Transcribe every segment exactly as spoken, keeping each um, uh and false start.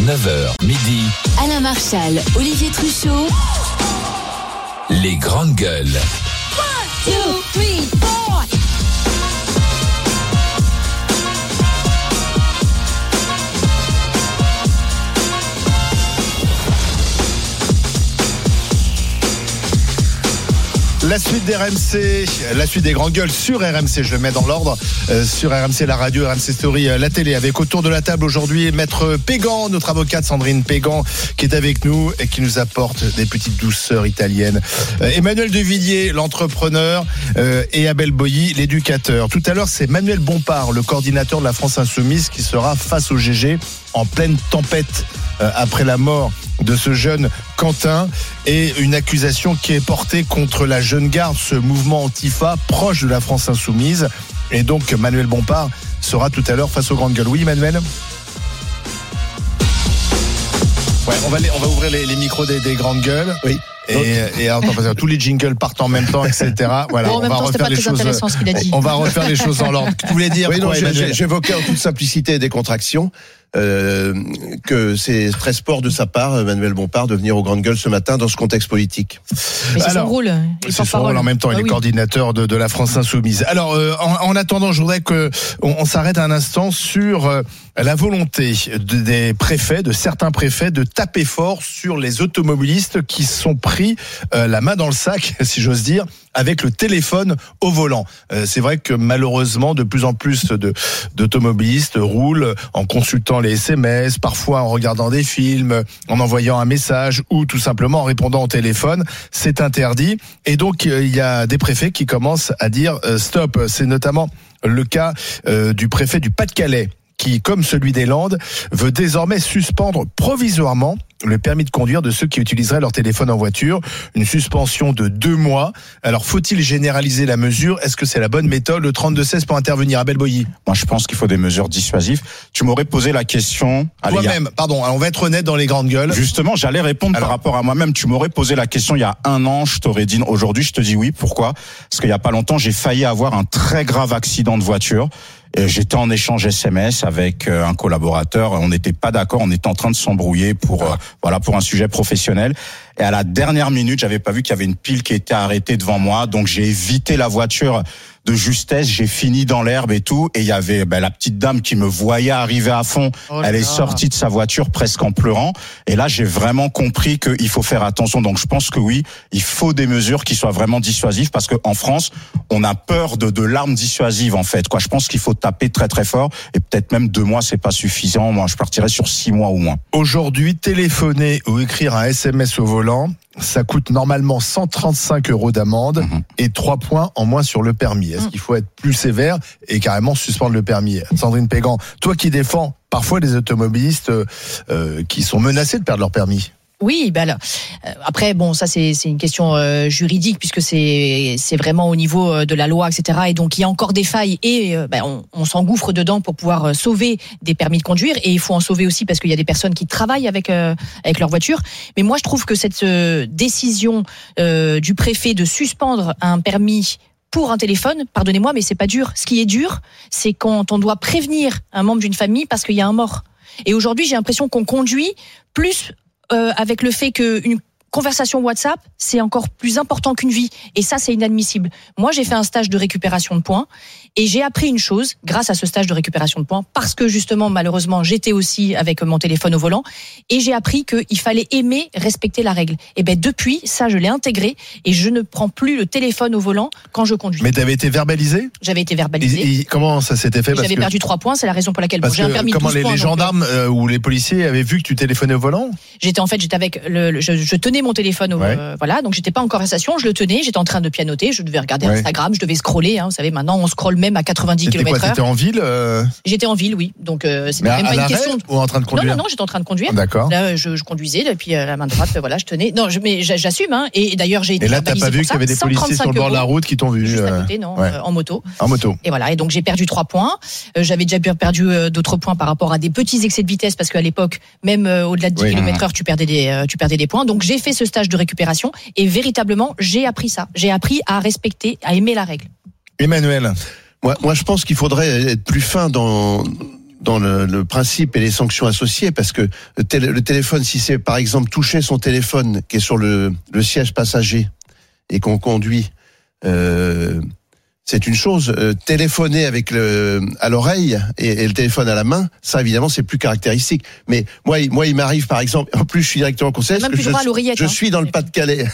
neuf heures, midi. Alain Marchal, Olivier Truchot. Les grandes gueules. one, two, three, four. La suite d'R M C, la suite des grandes gueules sur R M C, je le mets dans l'ordre, euh, sur R M C, la radio, R M C Story, euh, la télé, avec autour de la table aujourd'hui Maître Pégan, notre avocate Sandrine Pégan, qui est avec nous et qui nous apporte des petites douceurs italiennes. Euh, Emmanuel Devilliers, l'entrepreneur, euh, et Abel Boilly, l'éducateur. Tout à l'heure, c'est Manuel Bompard, le coordinateur de la France Insoumise, qui sera face au G G en pleine tempête euh, après la mort de ce jeune Quentin et une accusation qui est portée contre la Jeune Garde, ce mouvement Antifa proche de la France Insoumise. Et donc Manuel Bompard sera tout à l'heure face aux grandes gueules. Oui, Manuel ? Ouais, on va, les, on va ouvrir les, les micros des, des grandes gueules. Oui. Et, et attends, parce que tous les jingles partent en même temps, et cetera. Voilà, bon, en on même va temps, refaire les choses. Ce qu'il a dit. On va refaire les choses en l'ordre. Tu voulais dire oui, quoi, non, Emmanuel ? J'évoquais en toute simplicité et décontraction euh, que c'est très sport de sa part, Manuel Bompard, de venir aux grandes gueules ce matin dans ce contexte politique. Mais c'est son rôle. C'est son rôle en même temps. Il ah, est oui. coordinateur de, de la France Insoumise. Alors, euh, en, en attendant, je voudrais que on, on s'arrête un instant sur euh, la volonté de, des préfets, de certains préfets, de taper fort sur les automobilistes qui sont pris euh, la main dans le sac, si j'ose dire, avec le téléphone au volant. Euh, c'est vrai que malheureusement, de plus en plus de, d'automobilistes roulent en consultant les S M S, parfois en regardant des films, en envoyant un message ou tout simplement en répondant au téléphone. C'est interdit. Et donc, euh, il y a des préfets qui commencent à dire euh, stop. C'est notamment le cas euh, du préfet du Pas-de-Calais, qui, comme celui des Landes, veut désormais suspendre provisoirement le permis de conduire de ceux qui utiliseraient leur téléphone en voiture. Une suspension de deux mois. Alors, faut-il généraliser la mesure ? Est-ce que c'est la bonne méthode ? Le trente-deux seize pour intervenir. Abel Boilly. Moi, je pense qu'il faut des mesures dissuasives. Tu m'aurais posé la question... Toi-même, pardon, on va être honnête dans les grandes gueules. Justement, j'allais répondre Alors. par rapport à moi-même. Tu m'aurais posé la question il y a un an, je t'aurais dit... Aujourd'hui, je te dis oui. Pourquoi ? Parce qu'il y a pas longtemps, j'ai failli avoir un très grave accident de voiture. J'étais en échange S M S avec un collaborateur. On n'était pas d'accord. On était en train de s'embrouiller pour euh, voilà pour un sujet professionnel. Et à la dernière minute, j'avais pas vu qu'il y avait une pile qui était arrêtée devant moi. Donc j'ai évité la voiture de justesse. J'ai fini dans l'herbe et tout. Et il y avait ben, la petite dame qui me voyait arriver à fond. Oh Elle est sortie de sa voiture presque en pleurant. Et là, j'ai vraiment compris qu'il faut faire attention. Donc je pense que oui, il faut des mesures qui soient vraiment dissuasives parce que en France, on a peur de, de l'arme dissuasive en fait. Quoi, je pense qu'il faut taper très très fort. Et peut-être même deux mois, c'est pas suffisant. Moi, je partirais sur six mois au moins. Aujourd'hui, téléphoner ou écrire un S M S au volant, ça coûte normalement cent trente-cinq euros d'amende mmh. et trois points en moins sur le permis. Est-ce mmh. qu'il faut être plus sévère et carrément suspendre le permis ? Sandrine Pégan, toi qui défends parfois les automobilistes euh, qui sont menacés de perdre leur permis. Oui, ben là, après bon, ça c'est c'est une question euh, juridique puisque c'est c'est vraiment au niveau de la loi, et cetera. Et donc il y a encore des failles et euh, ben, on, on s'engouffre dedans pour pouvoir sauver des permis de conduire et il faut en sauver aussi parce qu'il y a des personnes qui travaillent avec euh, avec leur voiture. Mais moi je trouve que cette euh, décision euh, du préfet de suspendre un permis pour un téléphone, pardonnez-moi, mais c'est pas dur. Ce qui est dur, c'est quand on doit prévenir un membre d'une famille parce qu'il y a un mort. Et aujourd'hui, j'ai l'impression qu'on conduit plus Euh, avec le fait qu'une conversation WhatsApp, c'est encore plus important qu'une vie. Et ça, c'est inadmissible. Moi, j'ai fait un stage de récupération de points et j'ai appris une chose grâce à ce stage de récupération de points parce que justement, malheureusement, j'étais aussi avec mon téléphone au volant et j'ai appris qu'il fallait aimer respecter la règle. Et ben depuis, ça, je l'ai intégré et je ne prends plus le téléphone au volant quand je conduis. Mais tu avais été verbalisé ? J'avais été verbalisé. Et, et comment ça s'était fait ? J'avais que... perdu trois points, c'est la raison pour laquelle parce bon, j'ai un permis de comment douze les, points. les gendarmes donc, euh, ou les policiers avaient vu que tu téléphonais au volant ? J'étais en fait, j'étais avec le, le je, je tenais mon téléphone au ouais. euh, voilà, donc j'étais pas en conversation, je le tenais, j'étais en train de pianoter, je devais regarder ouais. Instagram, je devais scroller, hein, vous savez, maintenant on scrolle même à quatre-vingt-dix kilomètres heure. T'étais en ville euh... J'étais en ville, oui. Donc euh, c'était mais même à pas une question. Ou en train de conduire ? Non, non, non, j'étais en train de conduire. Ah, d'accord. Là, je, je conduisais, et puis euh, la main droite, voilà, je tenais. Non, je, mais j'assume, hein. Et d'ailleurs, j'ai été. Et là, t'as pas vu qu'il y avait des policiers sur le bord de la route qui t'ont vu ? Juste à côté, non, ouais. euh, en moto. En moto. Et voilà. Et donc j'ai perdu trois points. Euh, j'avais déjà perdu euh, d'autres points par rapport à des petits excès de vitesse parce qu'à l'époque, même euh, au-delà de dix kilomètres heure, tu perdais des, euh, tu perdais des points. Donc j'ai fait ce stage de récupération et véritablement, j'ai appris ça. J'ai appris à respecter, à aimer la règle. Emmanuel. Moi, moi, je pense qu'il faudrait être plus fin dans dans le, le principe et les sanctions associées, parce que le, tél- le téléphone, si c'est par exemple toucher son téléphone qui est sur le, le siège passager et qu'on conduit, euh, c'est une chose. Euh, téléphoner avec le à l'oreille et, et le téléphone à la main, ça évidemment c'est plus caractéristique. Mais moi, il, moi, il m'arrive par exemple, en plus je suis directement conseiller, Même parce que plus droit à je, l'oreillette, je hein. suis dans le Pas-de-Calais,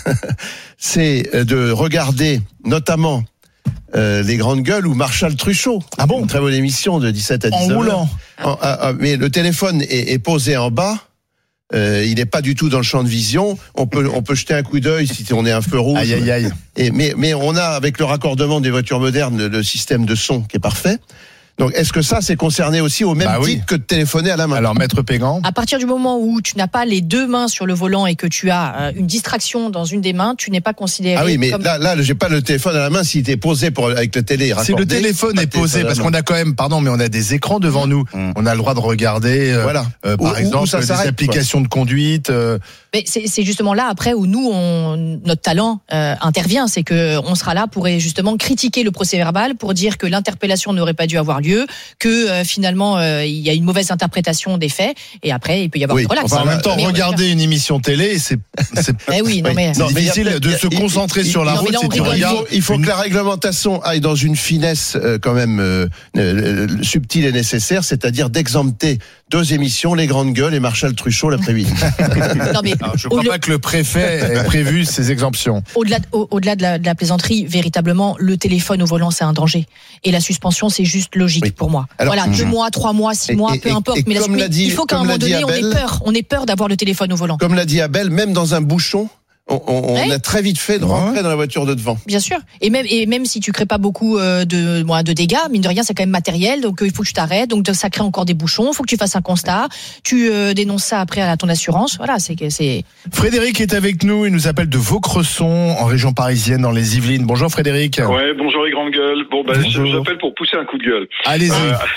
c'est de regarder notamment euh, les grandes gueules ou Marshall Truchot. Ah bon? Une très bonne émission de dix-sept à dix-neuf En roulant. En- ah, ah, mais le téléphone est, est posé en bas. Euh, il n'est pas du tout dans le champ de vision. On peut, on peut jeter un coup d'œil si on est un feu rouge. Aïe, aïe, aïe. Et, mais, mais on a, avec le raccordement des voitures modernes, le, le système de son qui est parfait. Donc, est-ce que ça, c'est concerné aussi au même Bah oui. titre que de téléphoner à la main? Alors, Maître Pégan. À partir du moment où tu n'as pas les deux mains sur le volant et que tu as euh, une distraction dans une des mains, tu n'es pas considéré Ah oui, mais comme... là, là, j'ai pas le téléphone à la main s'il était posé pour, avec la télé raccordée. Si le téléphone pas est de téléphone posé, à la parce main. qu'on a quand même, pardon, mais on a des écrans devant nous. Mmh. On a le droit de regarder, euh, Voilà. euh, par Où- où exemple, ça des s'arrête, quoi. applications de conduite. euh, Mais c'est, c'est justement là après où nous, on, notre talent euh, intervient, c'est que on sera là pour justement critiquer le procès-verbal, pour dire que l'interpellation n'aurait pas dû avoir lieu, que euh, finalement euh, il y a une mauvaise interprétation des faits, et après il peut y avoir Oui, une relax. Enfin, en même temps, Mais on va regarder une émission télé, c'est c'est Eh oui, non Oui. mais c'est Non, mais il y a difficile peut-être- de il y a- se il- concentrer il- sur la non, mais route là, si on tu rigole. Il regardes. faut, il faut une- que la réglementation aille dans une finesse euh, quand même euh, euh, subtile et nécessaire, c'est-à-dire d'exempter deux émissions, Les Grandes Gueules et Marshall Truchot l'après-midi. non mais Alors, je crois au- pas que le préfet ait prévu ces exemptions. Au-delà, au- au-delà de la, de la plaisanterie, véritablement, le téléphone au volant, c'est un danger. Et la suspension, c'est juste logique Oui. pour moi. Alors, voilà, deux mhm. mois, trois mois, six Et- mois, et- peu et- importe. et mais la- comme mais l'a dit- il faut qu'à un comme moment l'a dit donné, on ait Abel- peur. On ait peur d'avoir le téléphone au volant. Comme l'a dit Abel, même dans un bouchon, on, on- on Ouais. a très vite fait de Ouais. rentrer dans la voiture de devant. Bien sûr. Et même, et même si tu crées pas beaucoup euh, de, moi, de dégâts, mine de rien, c'est quand même matériel. Donc, euh, il faut que tu t'arrêtes. Donc, ça crée encore des bouchons. Il faut que tu fasses un constat. Tu euh, dénonces ça après à ton assurance. Voilà, c'est que c'est. Frédéric est avec nous, il nous appelle de Vaucresson, en région parisienne, dans les Yvelines. Bonjour Frédéric. Ouais, bonjour les grandes gueules. Bon, bah, Bonjour. j'appelle pour pousser un coup de gueule. Allez-y.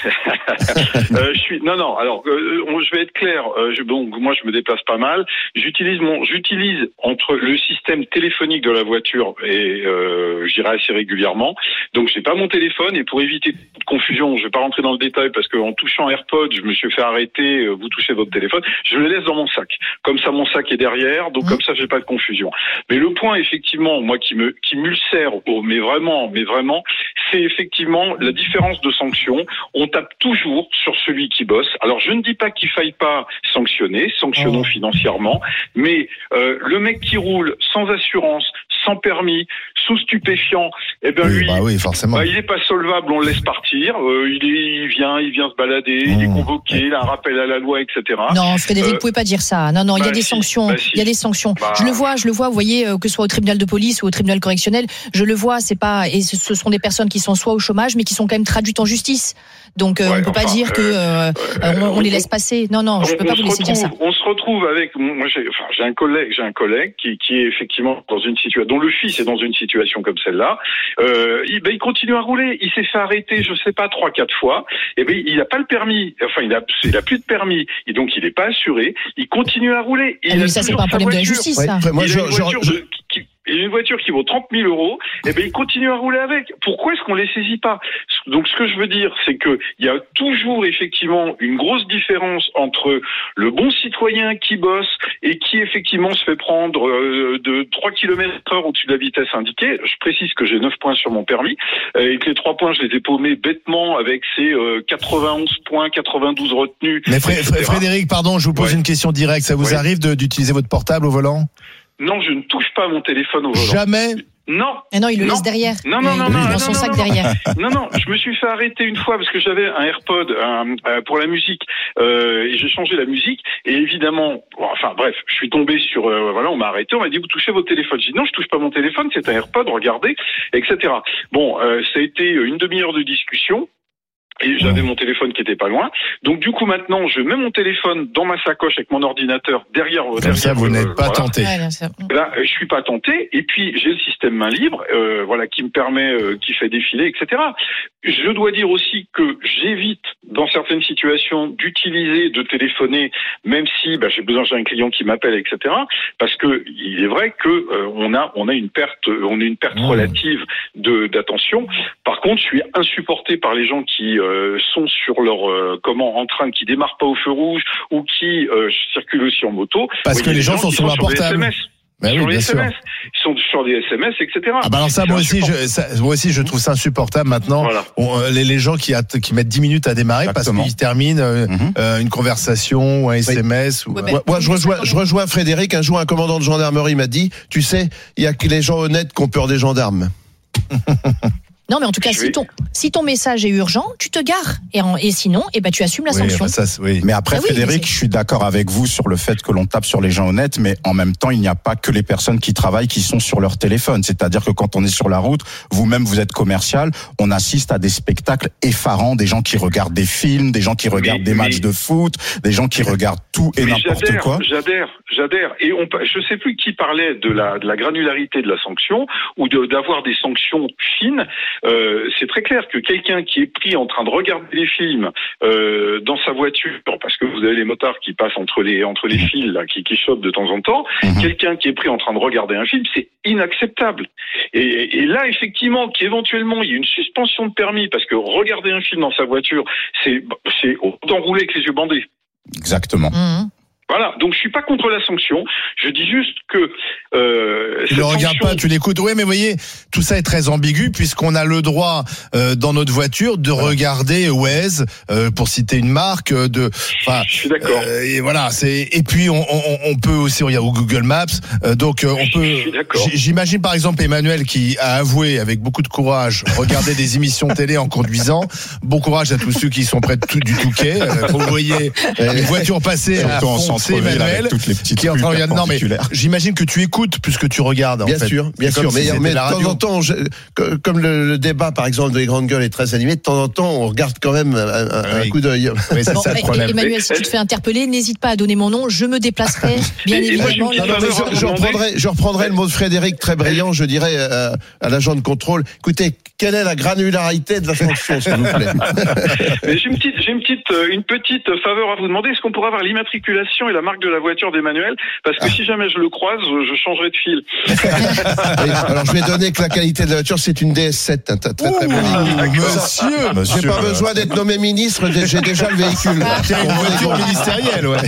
Euh, euh, je suis, non, non. Alors, euh, on- je vais être clair. Euh, je, bon, moi, je me déplace pas mal. J'utilise mon, j'utilise entre le système téléphonique de la voiture et, euh, je dirais assez régulièrement. Donc, j'ai pas mon téléphone et pour éviter toute confusion, je vais pas rentrer dans le détail parce qu'en touchant AirPods, je me suis fait arrêter. euh, Vous touchez votre téléphone. Je le laisse dans mon sac. Comme ça, mon sac est derrière. Donc, Mmh. comme ça, j'ai pas de confusion. Mais le point, effectivement, moi, qui me, qui m'ulcère, oh, mais vraiment, mais vraiment, c'est effectivement la différence de sanction. On tape toujours sur celui qui bosse. Alors, je ne dis pas qu'il faille pas sanctionner, sanctionnons Oh. financièrement, mais euh, le mec qui roule sans assurance, sans permis, sous stupéfiant, eh ben Oui, lui, bah oui, forcément. bah, il est pas solvable, on le laisse partir. Euh, il, est, il vient, il vient se balader, il est Mmh. convoqué, il a un rappel à la loi, et cetera. Non, Frédéric, Euh, vous pouvez pas dire ça. Non, non, il y a bah des si, sanctions. bah si. Il y a des sanctions. Bah. Je le vois, je le vois. Vous voyez, euh, que ce soit au tribunal de police ou au tribunal correctionnel, je le vois. C'est pas, et ce, ce sont des personnes qui sont soit au chômage, mais qui sont quand même traduites en justice. Donc, euh, Ouais, on ne peut pas enfin, dire que euh, euh, on, on les laisse passer. Non, non, je on, peux pas on vous se laisser dire ça. retrouve, on se retrouve avec moi. J'ai, enfin, j'ai un collègue, j'ai un collègue qui, qui est effectivement dans une situation, dont le fils est dans une situation comme celle-là. Euh, il, ben, il continue à rouler. Il s'est fait arrêter, je sais pas, trois, quatre fois. Et ben, il n'a pas le permis. Enfin, il a, il a plus de permis. Et donc, il n'est pas assuré. Il continue à rouler. Et Ah, il mais a ça, c'est toujours pas un sa problème de la voiture. justice, Ouais, ça. après, moi, il je, a une je- voiture je- de- qui, il a une voiture qui vaut trente mille euros, et ben il continue à rouler avec. Pourquoi est-ce qu'on les saisit pas? Donc ce que je veux dire, c'est que il y a toujours effectivement une grosse différence entre le bon citoyen qui bosse et qui effectivement se fait prendre euh, de trois kilomètres heure au-dessus de la vitesse indiquée. Je précise que j'ai neuf points sur mon permis euh, et que les trois points je les ai paumés bêtement avec ces euh, quatre-vingt-onze points, quatre-vingt-douze retenus. Mais Fré- et cetera. Frédéric, pardon, je vous pose Ouais. une question directe. Ça vous Ouais. arrive de- d'utiliser votre portable au volant? Non, je ne touche pas mon téléphone au volant. Jamais. Non. Mais non, il le Non. laisse derrière. Non, non, non, Il non, est non, dans son non, sac non. derrière. Non, non, je me suis fait arrêter une fois parce que j'avais un AirPod un, euh, pour la musique euh, et j'ai changé la musique et évidemment, bon, enfin bref, je suis tombé sur, euh, voilà, on m'a arrêté, on m'a dit vous touchez votre téléphone. J'ai dit non, je touche pas mon téléphone, c'est un AirPod, regardez, et cetera. Bon, euh, ça a été une demi-heure de discussion. Et j'avais mon téléphone qui était pas loin. Donc du coup maintenant, je mets mon téléphone dans ma sacoche avec mon ordinateur derrière. Comme derrière ça, vous euh, n'êtes pas voilà. tenté. Ouais, bien sûr. Là, je suis pas tenté. Et puis j'ai le système main libre, euh, voilà, qui me permet, euh, qui fait défiler, et cetera. Je dois dire aussi que j'évite, dans certaines situations, d'utiliser, de téléphoner, même si bah, j'ai besoin, j'ai un client qui m'appelle, et cetera. Parce que il est vrai que euh, on a, on a une perte, on a une perte Mmh. relative de d'attention. Par contre, je suis insupporté par les gens qui, euh, euh, sont sur leur euh, comment en train qui démarrent pas au feu rouge ou qui euh, circulent aussi en moto. Parce ouais, que les gens sont sur leur portable. Ben oui, sur les bien S M S, sûr. ils sont sur des S M S, et cetera. Ah bah alors ça, moi aussi, je, ça, moi aussi, je trouve ça insupportable maintenant. Voilà. On, euh, les, les gens qui, a, qui mettent dix minutes à démarrer Exactement. parce qu'ils terminent euh, Mhm. euh, une conversation ou un S M S. Ou, Ouais, euh, ben, Moi, moi, je rejoins, je rejoins Frédéric. Un jour, un commandant de gendarmerie m'a dit, tu sais, il y a que les gens honnêtes qui ont peur des gendarmes. Non, mais en tout cas, Je si vais- ton, si ton message est urgent, tu te gares. Et, en- et sinon, eh ben, tu assumes la oui, sanction. bah ça, c'est- oui. Mais après, Ah oui, Frédéric, mais c'est- je suis d'accord avec vous sur le fait que l'on tape sur les gens honnêtes, mais en même temps, il n'y a pas que les personnes qui travaillent qui sont sur leur téléphone. C'est-à-dire que quand on est sur la route, vous-même, vous êtes commercial, on assiste à des spectacles effarants, des gens qui regardent des films, des gens qui regardent Mais- des matchs mais- de foot, des gens qui regardent tout et Mais n'importe j'adhère, quoi. J'adhère, j'adhère. Et on, je sais plus qui parlait de la, de la granularité de la sanction ou de, d'avoir des sanctions fines. Euh, c'est très clair que quelqu'un qui est pris en train de regarder des films euh, dans sa voiture, parce que vous avez les motards qui passent entre les entre les fils là, qui, qui chopent de temps en temps, Mhm. quelqu'un qui est pris en train de regarder un film, c'est inacceptable. Et, et là, effectivement, qu'éventuellement il y ait une suspension de permis parce que regarder un film dans sa voiture, c'est c'est autant rouler avec les yeux bandés. Exactement. Mmh. Voilà, donc je suis pas contre la sanction. Je dis juste que euh, Tu le regardes pas, tu l'écoutes. Oui, mais vous voyez, tout ça est très ambigu puisqu'on a le droit euh, dans notre voiture de regarder Waze, euh, pour citer une marque, euh, de. Enfin, Je suis d'accord. euh, et voilà, c'est. Et puis on, on, on peut aussi regarder au Google Maps. Euh, donc euh, on Je peut. suis d'accord. j- J'imagine par exemple Emmanuel qui a avoué avec beaucoup de courage regarder des émissions télé en conduisant. Bon courage à tous ceux qui sont près de tout, du Touquet. Euh, vous voyez une voiture passer à Surtout en fond, c'est centre-ville Emmanuel avec toutes les petites qui est en train de rues regarder. Non mais perpendiculaires. j'imagine que tu écoutes plus que tu regardes. En Bien fait. sûr, bien C'est comme sûr. si Mais, c'était mais de la temps radio. en temps, je- que- comme le, le débat, par exemple, des grandes gueules est très animé, de temps en temps, on regarde quand même un, un- Oui. un coup d'œil. Oui, c'est Bon, ça le et- problème. Emmanuel, si tu te fais interpeller, n'hésite pas à donner mon nom. Je me déplacerai, bien Et- et moi, évidemment. j'ai une Non, non, mais faveur à je, vous je demander. reprendrai, je reprendrai le mot de Frédéric très brillant. Je dirais euh, à l'agent de contrôle, écoutez, quelle est la granularité de la sanction, s'il vous plaît? Mais j'ai une petite, j'ai une petite, euh, une petite faveur à vous demander. Est-ce qu'on pourrait avoir l'immatriculation et la marque de la voiture d'Emmanuel? Parce que si jamais je le croise, je je changerai de fil. Oui, alors je vais donner que la qualité de la voiture, c'est une D S sept, un très très, très bon véhicule. Monsieur, J'ai Monsieur, pas euh, besoin d'être nommé ministre, j'ai déjà le véhicule. c'est une voiture ministérielle, ouais.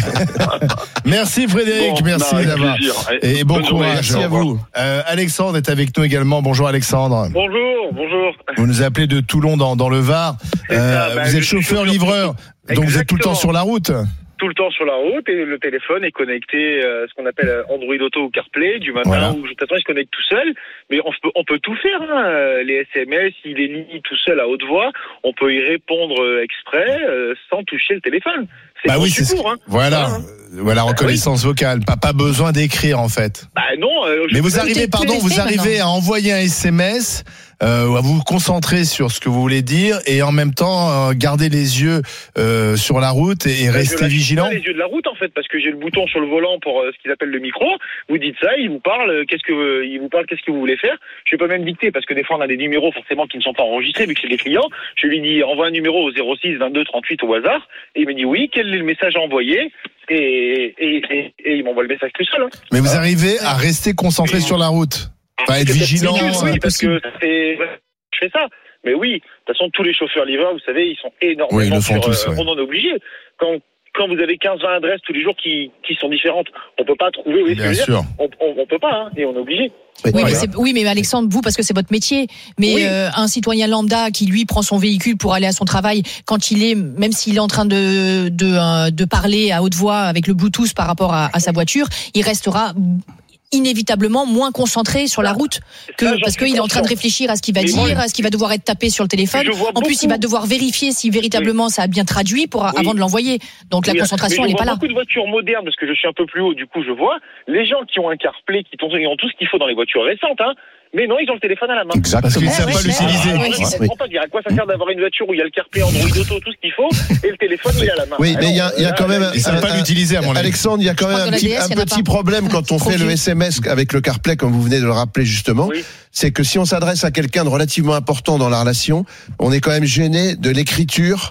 Merci Frédéric, Bon, merci non, avec d'avoir. plaisir. Et bon Bonne journée. courage. Merci à vous. Euh, Alexandre est avec nous également. Bonjour Alexandre. Bonjour, bonjour. Vous nous appelez de Toulon dans, dans le Var. C'est ça, bah, vous je êtes suis chauffeur-livreur, donc vous êtes tout le temps Exactement. sur la route. Tout le temps sur la route et le téléphone est connecté, euh, ce qu'on appelle euh, Android Auto ou CarPlay du matin Voilà. où de toute façon il se connecte tout seul. Mais on peut, on peut tout faire, hein. Euh, les S M S, il les lit tout seul à haute voix. On peut y répondre euh, exprès euh, sans toucher le téléphone. C'est Bah oui, conçu c'est pour, hein. voilà, Voilà. Euh, voilà, reconnaissance vocale. Pas, pas besoin d'écrire en fait. Bah non. euh, je Mais peux- vous arrivez, t'es pardon, T V C vous arrivez à envoyer un S M S, euh, à vous concentrer sur ce que vous voulez dire et en même temps euh, garder les yeux euh, sur la route et, et Bah, je rester lâche vigilant. pas les yeux de la route en fait parce que j'ai le bouton sur le volant pour euh, ce qu'ils appellent le micro. Vous dites ça, il vous parle. euh, Qu'est-ce que euh, il vous parle Qu'est-ce que vous voulez faire Je peux même dicter parce que des fois on a des numéros forcément qui ne sont pas enregistrés vu que c'est des clients. Je lui dis envoie un numéro au zéro six vingt-deux trente-huit au hasard et il me dit oui. Quel est le message à envoyer et, et, et, et il m'envoie le message tout seul. Hein. Mais vous arrivez à rester concentré sur la route. Enfin, être C'est peut-être vigilant. ridicule, euh, oui, parce que ça fait- je fais ça. Mais oui, de toute façon, tous les chauffeurs livreurs, vous savez, ils sont énormément Oui, ils le font sur, tous, euh, ouais. on en est obligé. Quand, quand vous avez quinze vingt adresses tous les jours qui, qui sont différentes, on peut pas trouver, oui, Bien sûr. on, on, on peut pas, hein, et on est obligé. Oui, mais Voilà. c'est- oui, mais Alexandre, vous, parce que c'est votre métier. Mais Oui. euh, un citoyen lambda qui, lui, prend son véhicule pour aller à son travail, quand il est, même s'il est en train de, de, euh, de parler à haute voix avec le Bluetooth par rapport à, à sa voiture, il restera inévitablement moins concentré sur la route que Ça, j'en parce suis qu'il est en train de conscient. réfléchir à ce qu'il va Mais dire, moi, à ce qu'il va devoir être tapé sur le téléphone. je vois En plus, il beaucoup- va devoir vérifier si véritablement ça a bien traduit pour Oui. avant de l'envoyer. Donc la Oui, concentration, mais elle je n'est pas vois là. beaucoup de voitures modernes, parce que je suis un peu plus haut, du coup, je vois. Les gens qui ont un CarPlay, qui ont, ils ont tout ce qu'il faut dans les voitures récentes, hein. Mais non, ils ont le téléphone à la main. Parce qu'ils Exactement. ne savent Ouais, pas ouais, l'utiliser. ouais, Ah, ouais, je c'est- comprends pas dire à quoi ça sert d'avoir une voiture où il y a le CarPlay, Android Auto, tout ce qu'il faut, et le téléphone, il est à la main. Oui, mais il y a, il y a Alors, quand là, même là, Ils savent pas un- l'utiliser à mon avis. Alexandre, il y a quand Je même crois un que petit, la D S, un il y en a petit pas. problème quand on Trop fait le vieux. S M S avec le CarPlay, comme vous venez de le rappeler justement. Oui. C'est que si on s'adresse à quelqu'un de relativement important dans la relation, on est quand même gêné de l'écriture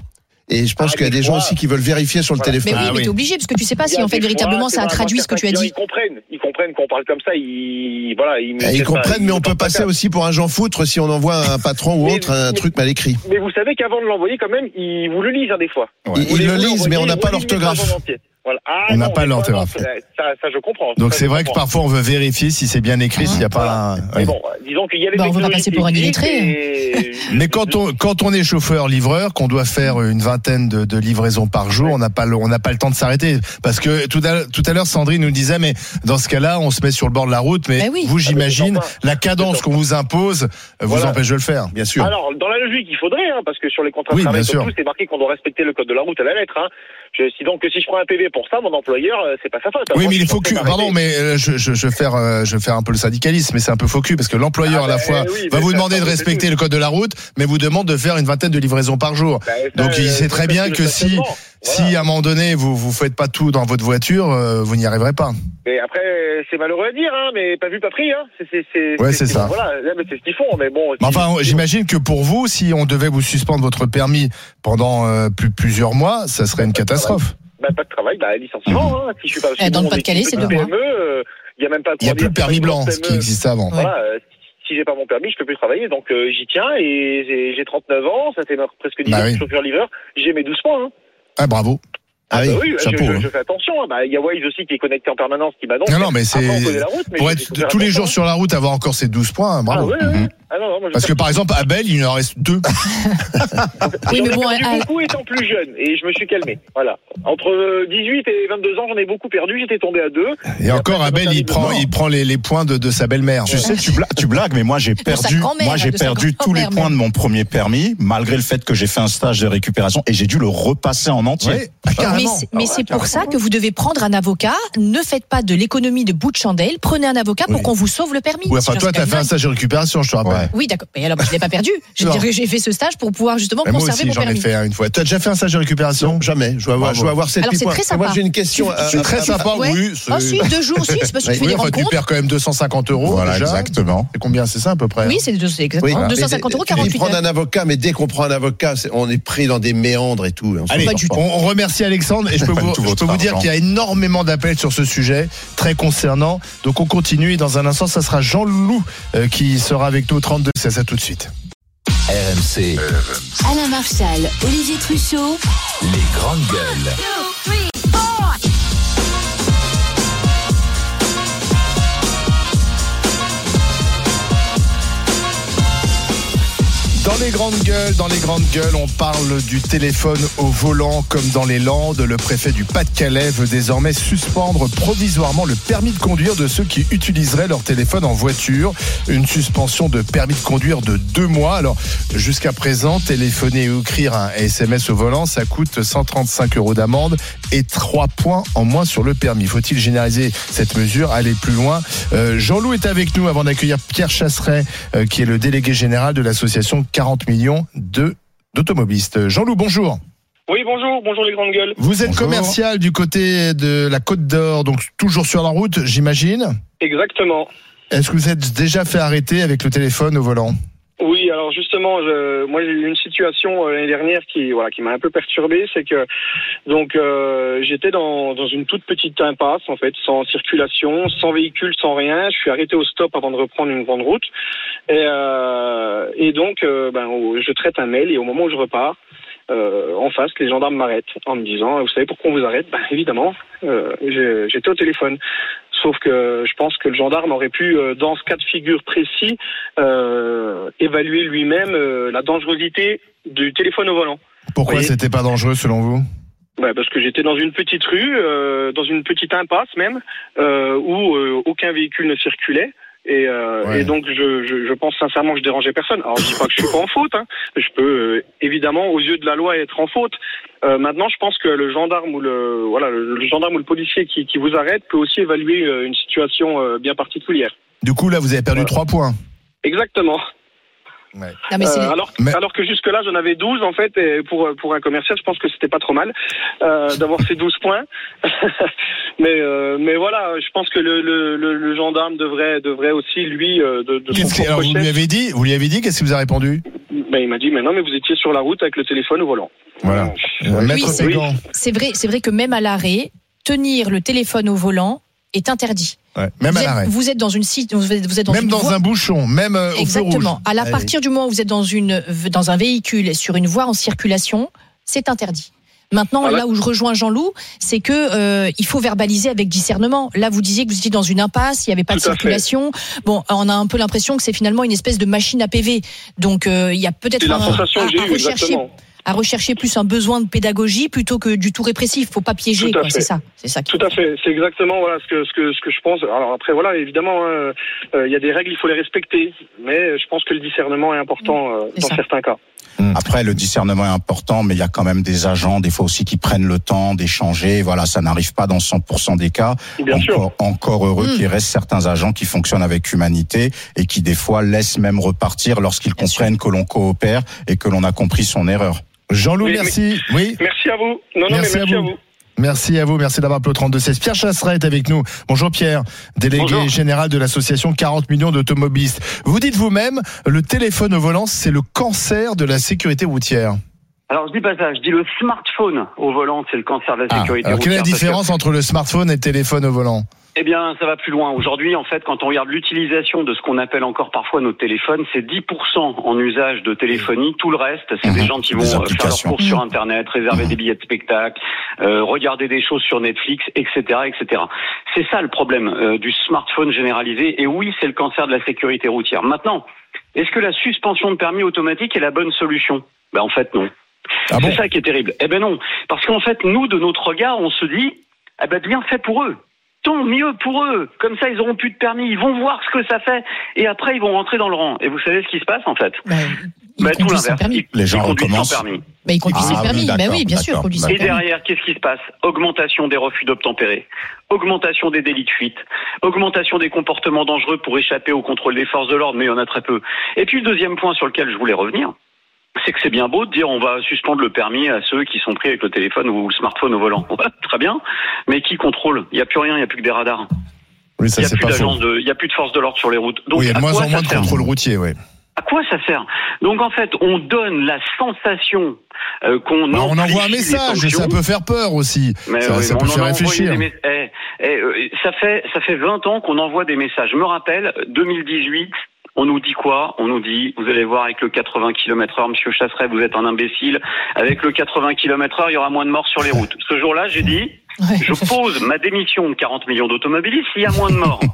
Et je pense Ah, qu'il y a des des gens fois- aussi qui veulent vérifier sur le Voilà. téléphone. Mais oui, Ah mais oui. t'es obligé parce que tu sais pas Il y si a en fait des véritablement fois, ça a certains- traduit ce que tu as certains dit. clients, Ils comprennent, ils comprennent qu'on parle comme ça. Ils, voilà, ils, Eh, Ils comprennent, mais on peut passer aussi. aussi pour un Jean Foutre si on envoie un patron ou Mais- autre un mais- truc mal écrit. Mais vous savez qu'avant de l'envoyer, quand même, ils vous le lisent hein, des fois. Ouais. Ils, Vous ils les- le vous lisent, mais l'envoyez, on n'a ils pas relisent le message l'orthographe. en entier. Voilà. Ah, On n'a non, pas mais l'orthographe. ça, ça, ça, je comprends. Donc Ça, c'est je vrai que comprends. parfois on veut vérifier si c'est bien écrit, s'il n'y a pas un... Mais ouais. bon, disons qu'il y a les Bah, on veut pas technologies passer pour qui un existent illettré. et- Mais quand on quand on est chauffeur livreur, qu'on doit faire une vingtaine de, de livraisons par jour, on n'a pas le on n'a pas le temps de s'arrêter parce que tout à tout à l'heure Sandrine nous disait mais dans ce cas-là on se met sur le bord de la route, mais Ben oui. vous j'imagine Ah, mais la cadence qu'on vous impose vous Voilà. empêche de le faire. Bien sûr. Alors, dans la logique, il faudrait, hein, parce que sur les contrats Oui, de travail, bien comme sûr. tout, c'est marqué qu'on doit respecter le code de la route à la lettre. Hein. Je, si donc si je prends un P V pour ça, mon employeur, euh, c'est pas sa faute. Oui, Moi, mais je il suis faut censé que pardon, m'arrêter. mais euh, je je je vais faire euh, je vais faire un peu le syndicalisme, mais c'est un peu faux cul parce que l'employeur Ah, à la ben, fois oui, va mais vous ça, demander ça, de c'est respecter tout. le code de la route, mais vous demande de faire une vingtaine de livraisons par jour. Ben, ça, Donc il euh, sait très c'est bien parce que le si stationnement. si Voilà. à un moment donné vous vous faites pas tout dans votre voiture, euh, vous n'y arriverez pas. Mais après, c'est malheureux à dire, hein, mais pas vu, pas pris. Hein. C'est, c'est, c'est, Ouais, c'est ça. Voilà, là, mais c'est ce qu'ils font. Mais bon. Mais si- enfin, si- j'imagine que pour vous, si on devait vous suspendre votre permis pendant euh, plus, plusieurs mois, ça serait une catastrophe. Bah, pas de travail, bah, licenciement. Hein. Si je suis pas. Eh, dans le Pas-de-Calais, c'est deux mois. P M E, il y a même pas. Il n'y a plus le permis blanc, ce qui existait avant. Voilà. euh, Si j'ai pas mon permis, je peux plus travailler. Donc euh, j'y tiens et j'ai, j'ai trente-neuf ans. Ça fait presque dix Bah ans que oui. je suis chauffeur-livreur. J'ai mes douze points. Hein. Ah, bravo. Ah oui, Bah oui, chapeau, je, je, hein. je fais attention. hein. Bah, il y a Waze aussi qui est connecté en permanence, qui m'annonce. Non, non, mais c'est. Après, on connaît la route, mais Pour je- être il faut faire tous les attention, jours sur la route, avoir encore ces douze points, Ah, bravo. ouais, ouais. Mhm. Ah, non, non, moi, je Parce que fais- par exemple, Abel, il en reste deux. Oui, J'en mais ai bon, perdu à- beaucoup étant plus jeune et je me suis calmé. Voilà. Entre dix-huit et vingt-deux ans, j'en ai beaucoup perdu. J'étais tombé à deux. Et encore, après, Abel, c'est il pas prend, terminé. il prend les, les points de, de sa belle-mère. Tu sais, tu blagues, tu blagues, mais moi j'ai sa perdu, grand-mère, moi j'ai de sa perdu tous les grand-mère points même. de mon premier permis, malgré le fait que j'ai fait un stage de récupération et j'ai dû le repasser en entier. Oui, ah, Mais carrément. c'est, mais c'est pour ça que vous devez prendre un avocat. Ne faites pas de l'économie de bout de chandelle. Prenez un avocat pour Oui. qu'on vous sauve le permis. Ouais, enfin, Sinon, toi, c'est t'as quand fait même un dingue. stage de récupération, je te rappelle. Ouais. Oui, d'accord. Mais alors, bah, je l'ai pas perdu. Je Non. dirais que j'ai fait ce stage pour pouvoir justement Mais moi conserver aussi, mon j'en ai permis. fait un une fois. Tu as déjà fait un stage de récupération? Non, jamais. Je dois avoir, Bravo. je dois avoir sept Alors, c'est points. très Et moi, sympa. j'ai une question. à- C'est très à- sympa, Ouais. oui. c'est- Ah si, deux jours, si, c'est parce que tu fais Oui, des enfin, tu rencontres. perds quand même deux cent cinquante euros. Voilà, déjà. exactement. C'est combien? C'est ça à peu près? Oui, c'est deux- c'est Oui, exactement. mais deux cent cinquante euros, tu dis quarante-huit prendre heures. un avocat, mais dès qu'on prend un avocat, c'est- on est pris dans des méandres et tout. On s'en Allez, sort du pas. on, on remercie Alexandre et je peux Pas vous, du tout je votre peux vous dire argent. qu'il y a énormément d'appels sur ce sujet, très concernant. Donc on continue et dans un instant, ça sera Jean-Loup euh, qui sera avec nous au trente-deux. C'est ça tout de suite. R M C, Alain Marchal, Olivier Truchot. les grandes gueules. Dans les grandes gueules, dans les grandes gueules, on parle du téléphone au volant comme dans les Landes. Le préfet du Pas-de-Calais veut désormais suspendre provisoirement le permis de conduire de ceux qui utiliseraient leur téléphone en voiture. Une suspension de permis de conduire de deux mois. Alors, jusqu'à présent, téléphoner ou écrire un S M S au volant, ça coûte cent trente-cinq euros d'amende et trois points en moins sur le permis. Faut-il généraliser cette mesure, aller plus loin? euh, Jean-Loup est avec nous avant d'accueillir Pierre Chasseret, euh, qui est le délégué général de l'association quarante millions de, d'automobilistes. Jean-Loup, bonjour. Oui, bonjour, bonjour les grandes gueules. Vous êtes Bonjour. commercial du côté de la Côte d'Or, donc toujours sur la route, j'imagine. Exactement. Est-ce que vous êtes déjà fait arrêter avec le téléphone au volant? Oui, alors justement, je, moi j'ai eu une situation euh, l'année dernière qui, voilà, qui m'a un peu perturbé, c'est que donc euh, j'étais dans, dans une toute petite impasse en fait, sans circulation, sans véhicule, sans rien. Je suis arrêté au stop avant de reprendre une grande route et, euh, et donc euh, ben, je traite un mail et au moment où je repars, euh, en face, les gendarmes m'arrêtent en me disant, vous savez pourquoi on vous arrête? Ben évidemment, euh, j'ai- j'étais au téléphone. Sauf que je pense que le gendarme aurait pu, euh, dans ce cas de figure précis, euh, évaluer lui-même euh, la dangerosité du téléphone au volant. Pourquoi Oui. c'était pas dangereux selon vous? Ouais, parce que j'étais dans une petite rue, euh, dans une petite impasse même, euh, où euh, aucun véhicule ne circulait. Et, euh, Ouais. et donc je, je, je pense sincèrement que je dérangeais personne. Alors je dis pas que je suis pas en faute, hein. Je peux euh, évidemment aux yeux de la loi être en faute. Euh, maintenant, je pense que le gendarme ou le voilà le, le gendarme ou le policier qui, qui vous arrête peut aussi évaluer euh, une situation euh, bien particulière. Du coup, là, vous avez perdu Voilà. trois points. Exactement. Ouais. Non, mais c'est- Euh, alors, Mais- alors que jusque-là, j'en avais douze, en fait, et pour, pour un commercial, je pense que c'était pas trop mal euh, d'avoir ces douze points. mais, euh, mais voilà, je pense que le, le, le, le gendarme devrait, devrait aussi, lui, euh, de, de son Qu'est-ce que- propre alors, vous chef- lui avez dit, vous lui avez dit, qu'est-ce qu'il vous a répondu? Ben, il m'a dit, mais non, mais vous étiez sur la route avec le téléphone au volant. Voilà. Euh, Maître Oui, c'est- Pégan. C'est vrai, c'est vrai que même à l'arrêt, tenir le téléphone au volant est interdit. Ouais, même vous, à êtes, l'arrêt. vous êtes dans une site, vous êtes, vous êtes dans Même une dans voie- un bouchon, même euh, au feu rouge. Exactement. À la Allez. partir du moment où vous êtes dans une dans un véhicule sur une voie en circulation, c'est interdit. Maintenant, Voilà. là où je rejoins Jean-Loup, c'est que euh, il faut verbaliser avec discernement. Là, vous disiez que vous étiez dans une impasse, il n'y avait pas de Tout à fait. circulation. Bon, on a un peu l'impression que c'est finalement une espèce de machine à P V. Donc, euh, il y a peut-être C'est la un- sensation à, que j'ai à eue, rechercher, exactement. à rechercher plus un besoin de pédagogie plutôt que du tout répressif. Faut pas piéger, Tout à quoi. fait. C'est ça, c'est ça. qui- Tout à fait, c'est exactement voilà ce que ce que ce que je pense. Alors après voilà, évidemment, il hein, euh, y a des règles, il faut les respecter, mais je pense que le discernement est important euh, C'est dans ça. certains cas. Après, le discernement est important, mais il y a quand même des agents, des fois aussi, qui prennent le temps d'échanger. Voilà, ça n'arrive pas dans cent pour cent des cas. Bien sûr. Encore, encore heureux Mm. qu'il reste certains agents qui fonctionnent avec humanité et qui, des fois, laissent même repartir lorsqu'ils Bien comprennent que l'on coopère et que l'on a compris son erreur. Jean-Loup, Oui, merci. Oui. Merci à vous. Non, non, Merci mais merci à à vous. vous. Merci à vous, merci d'avoir appelé au trente-deux seize. Pierre Chasseret est avec nous. Bonjour Pierre, délégué Bonjour. général de l'association quarante millions d'automobilistes. Vous dites vous-même, le téléphone au volant, c'est le cancer de la sécurité routière. Alors je dis pas ça, je dis le smartphone au volant, c'est le cancer de la Ah, sécurité alors quelle est routière. la parce que- différence entre le smartphone et le téléphone au volant? Eh bien, ça va plus loin. Aujourd'hui, en fait, quand on regarde l'utilisation de ce qu'on appelle encore parfois notre téléphone, c'est dix pour cent en usage de téléphonie. Tout le reste, c'est Mmh. des gens qui vont Des euh, faire leurs applications. courses sur Mmh. Internet, réserver Mmh. des billets de spectacle, euh, regarder des choses sur Netflix, et cetera, et cetera. C'est ça le problème euh, du smartphone généralisé. Et oui, c'est le cancer de la sécurité routière. Maintenant, est-ce que la suspension de permis automatique est la bonne solution? Ben, en fait, non. Ah bon? C'est ça qui est terrible. Eh ben non. Parce qu'en fait, nous, de notre regard, on se dit, eh ben, bien fait pour eux. Tant mieux pour eux. Comme ça, ils auront plus de permis. Ils vont voir ce que ça fait. Et après, ils vont rentrer dans le rang. Et vous savez ce qui se passe, en fait? Bah, il Bah, tout conduit sans l'inverse. permis. Ils, Les gens ils conduisent recommencent. sans permis. Bah, il conduit Ah, sans oui, permis. Bah d'accord, oui, bien sûr, d'accord, conduit sans Et permis. derrière, qu'est-ce qui se passe? Augmentation des refus d'obtempérer, augmentation des délits de fuite, augmentation des comportements dangereux pour échapper au contrôle des forces de l'ordre, mais il y en a très peu. Et puis le deuxième point sur lequel je voulais revenir, c'est que c'est bien beau de dire on va suspendre le permis à ceux qui sont pris avec le téléphone ou le smartphone au volant. Ouais, très bien, mais qui contrôle? Il n'y a plus rien, il n'y a plus que des radars. Oui, Il ça n'y a c'est plus pas faux. d'agence de, il y a plus de force de l'ordre sur les routes. Donc Oui, il y a de à moins quoi en moins ça de sert? contrôle routier, oui. À quoi ça sert? Donc en fait, on donne la sensation euh, qu'on Bah, on envoie un amplifie les message, sanctions. ça peut faire peur aussi. Mais ça oui, ça mais peut on en faire a envoyé réfléchir. des mess- eh, eh, euh, ça fait ça fait vingt ans qu'on envoie des messages. Je me rappelle, deux mille dix-huit, on nous dit quoi? On nous dit, vous allez voir avec le quatre-vingts kilomètres heure, Monsieur Chasseret, vous êtes un imbécile. Avec le quatre-vingts kilomètres heure, il y aura moins de morts sur les routes. Ce jour-là, j'ai dit, Ouais. je pose ma démission de quarante millions d'automobilistes s'il y a moins de morts.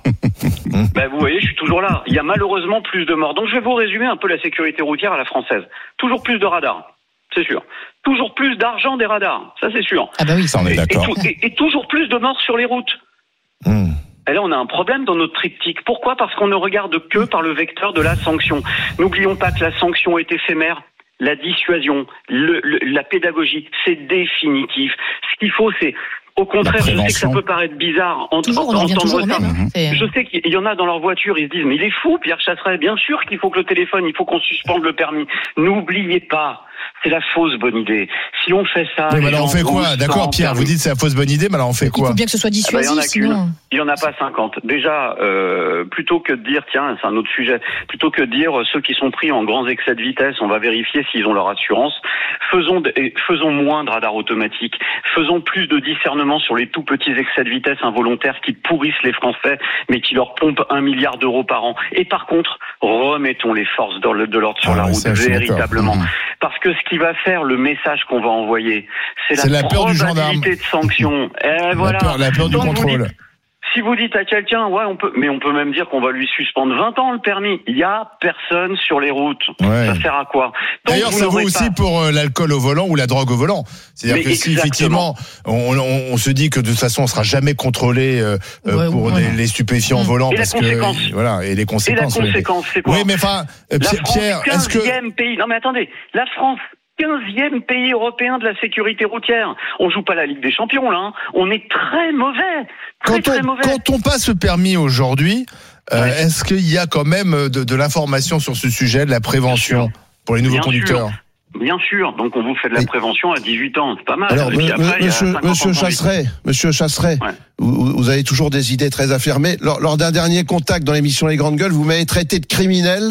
Ben, vous voyez, je suis toujours là. Il y a malheureusement plus de morts. Donc je vais vous résumer un peu la sécurité routière à la française. Toujours plus de radars, c'est sûr. Toujours plus d'argent des radars, ça c'est sûr. Ah bah oui. Ça, on est Et, et d'accord. tout- et- et toujours plus de morts sur les routes. Hmm. Et là, on a un problème dans notre triptyque. Pourquoi? Parce qu'on ne regarde que par le vecteur de la sanction. N'oublions pas que la sanction est éphémère. La dissuasion, le, le- la pédagogie, c'est définitif. Ce qu'il faut, c'est, au contraire, je sais que ça prévention. peut paraître bizarre en, Toujours, en- on en revient entendre toujours au ça. même. hein. C'est- Je sais qu'il y en a dans leur voiture, ils se disent, mais il est fou, Pierre Chasseret, bien sûr qu'il faut que le téléphone, il faut qu'on suspende le permis. N'oubliez pas, c'est la fausse bonne idée. Si on fait ça... Oui, mais les alors on gens fait vont quoi? sans D'accord, Pierre, vous permis. dites c'est la fausse bonne idée, mais alors on fait Il quoi? faut bien que ce soit Ah bah, il y en dissuasif, a qu'une. sinon. Il n'y en a pas cinquante. Déjà, euh, plutôt que de dire, tiens, c'est un autre sujet, plutôt que de dire euh, ceux qui sont pris en grands excès de vitesse, on va vérifier s'ils ont leur assurance, faisons, de- et faisons moins de radars automatiques, faisons plus de discernement sur les tout petits excès de vitesse involontaires qui pourrissent les Français, mais qui leur pompent un milliard d'euros par an. Et par contre, remettons les forces de de l'ordre sur Ah la ouais, route, ça, je suis d'accord. véritablement. Mmh. Parce que ce qui va faire le message qu'on va envoyer, c'est C'est la, la peur du gendarme. probabilité de sanction. Et voilà. La peur, la peur du Donc, vous contrôle. dites, si vous dites à quelqu'un, ouais, on peut, mais on peut même dire qu'on va lui suspendre vingt ans le permis. Il y a personne sur les routes. Ouais. Ça sert à quoi? Donc, D'ailleurs, vous ça vaut n'aurez aussi pas- pour euh, l'alcool au volant ou la drogue au volant. C'est-à-dire Mais que si exactement. effectivement on, on, on se dit que de toute façon on sera jamais contrôlé euh, euh, Ouais, pour ouais. des- les stupéfiants Mm. volants Et la parce conséquence. que voilà et les Et la conséquences. oui. conséquence, c'est quoi? Oui, mais enfin, euh, La Pierre, France, Pierre, est-ce que quinzième pays. Non, mais attendez. La France, quinzième pays européen de la sécurité routière. On joue pas la Ligue des Champions, là. hein. On est très mauvais. Très, quand très on mauvais. quand on passe le permis aujourd'hui, euh, Ouais. est-ce qu'il y a quand même de, de l'information sur ce sujet, de la prévention Bien pour les nouveaux Bien conducteurs? sûr. Bien sûr. Donc, on vous fait de la Et- prévention à dix-huit ans. C'est pas mal. Alors, Et puis me- après, il y a monsieur, cinquante ans monsieur de conduite. Chasseret, monsieur Chasseret, Ouais. vous, vous avez toujours des idées très affirmées. Lors, lors d'un dernier contact dans l'émission Les Grandes Gueules, vous m'avez traité de criminel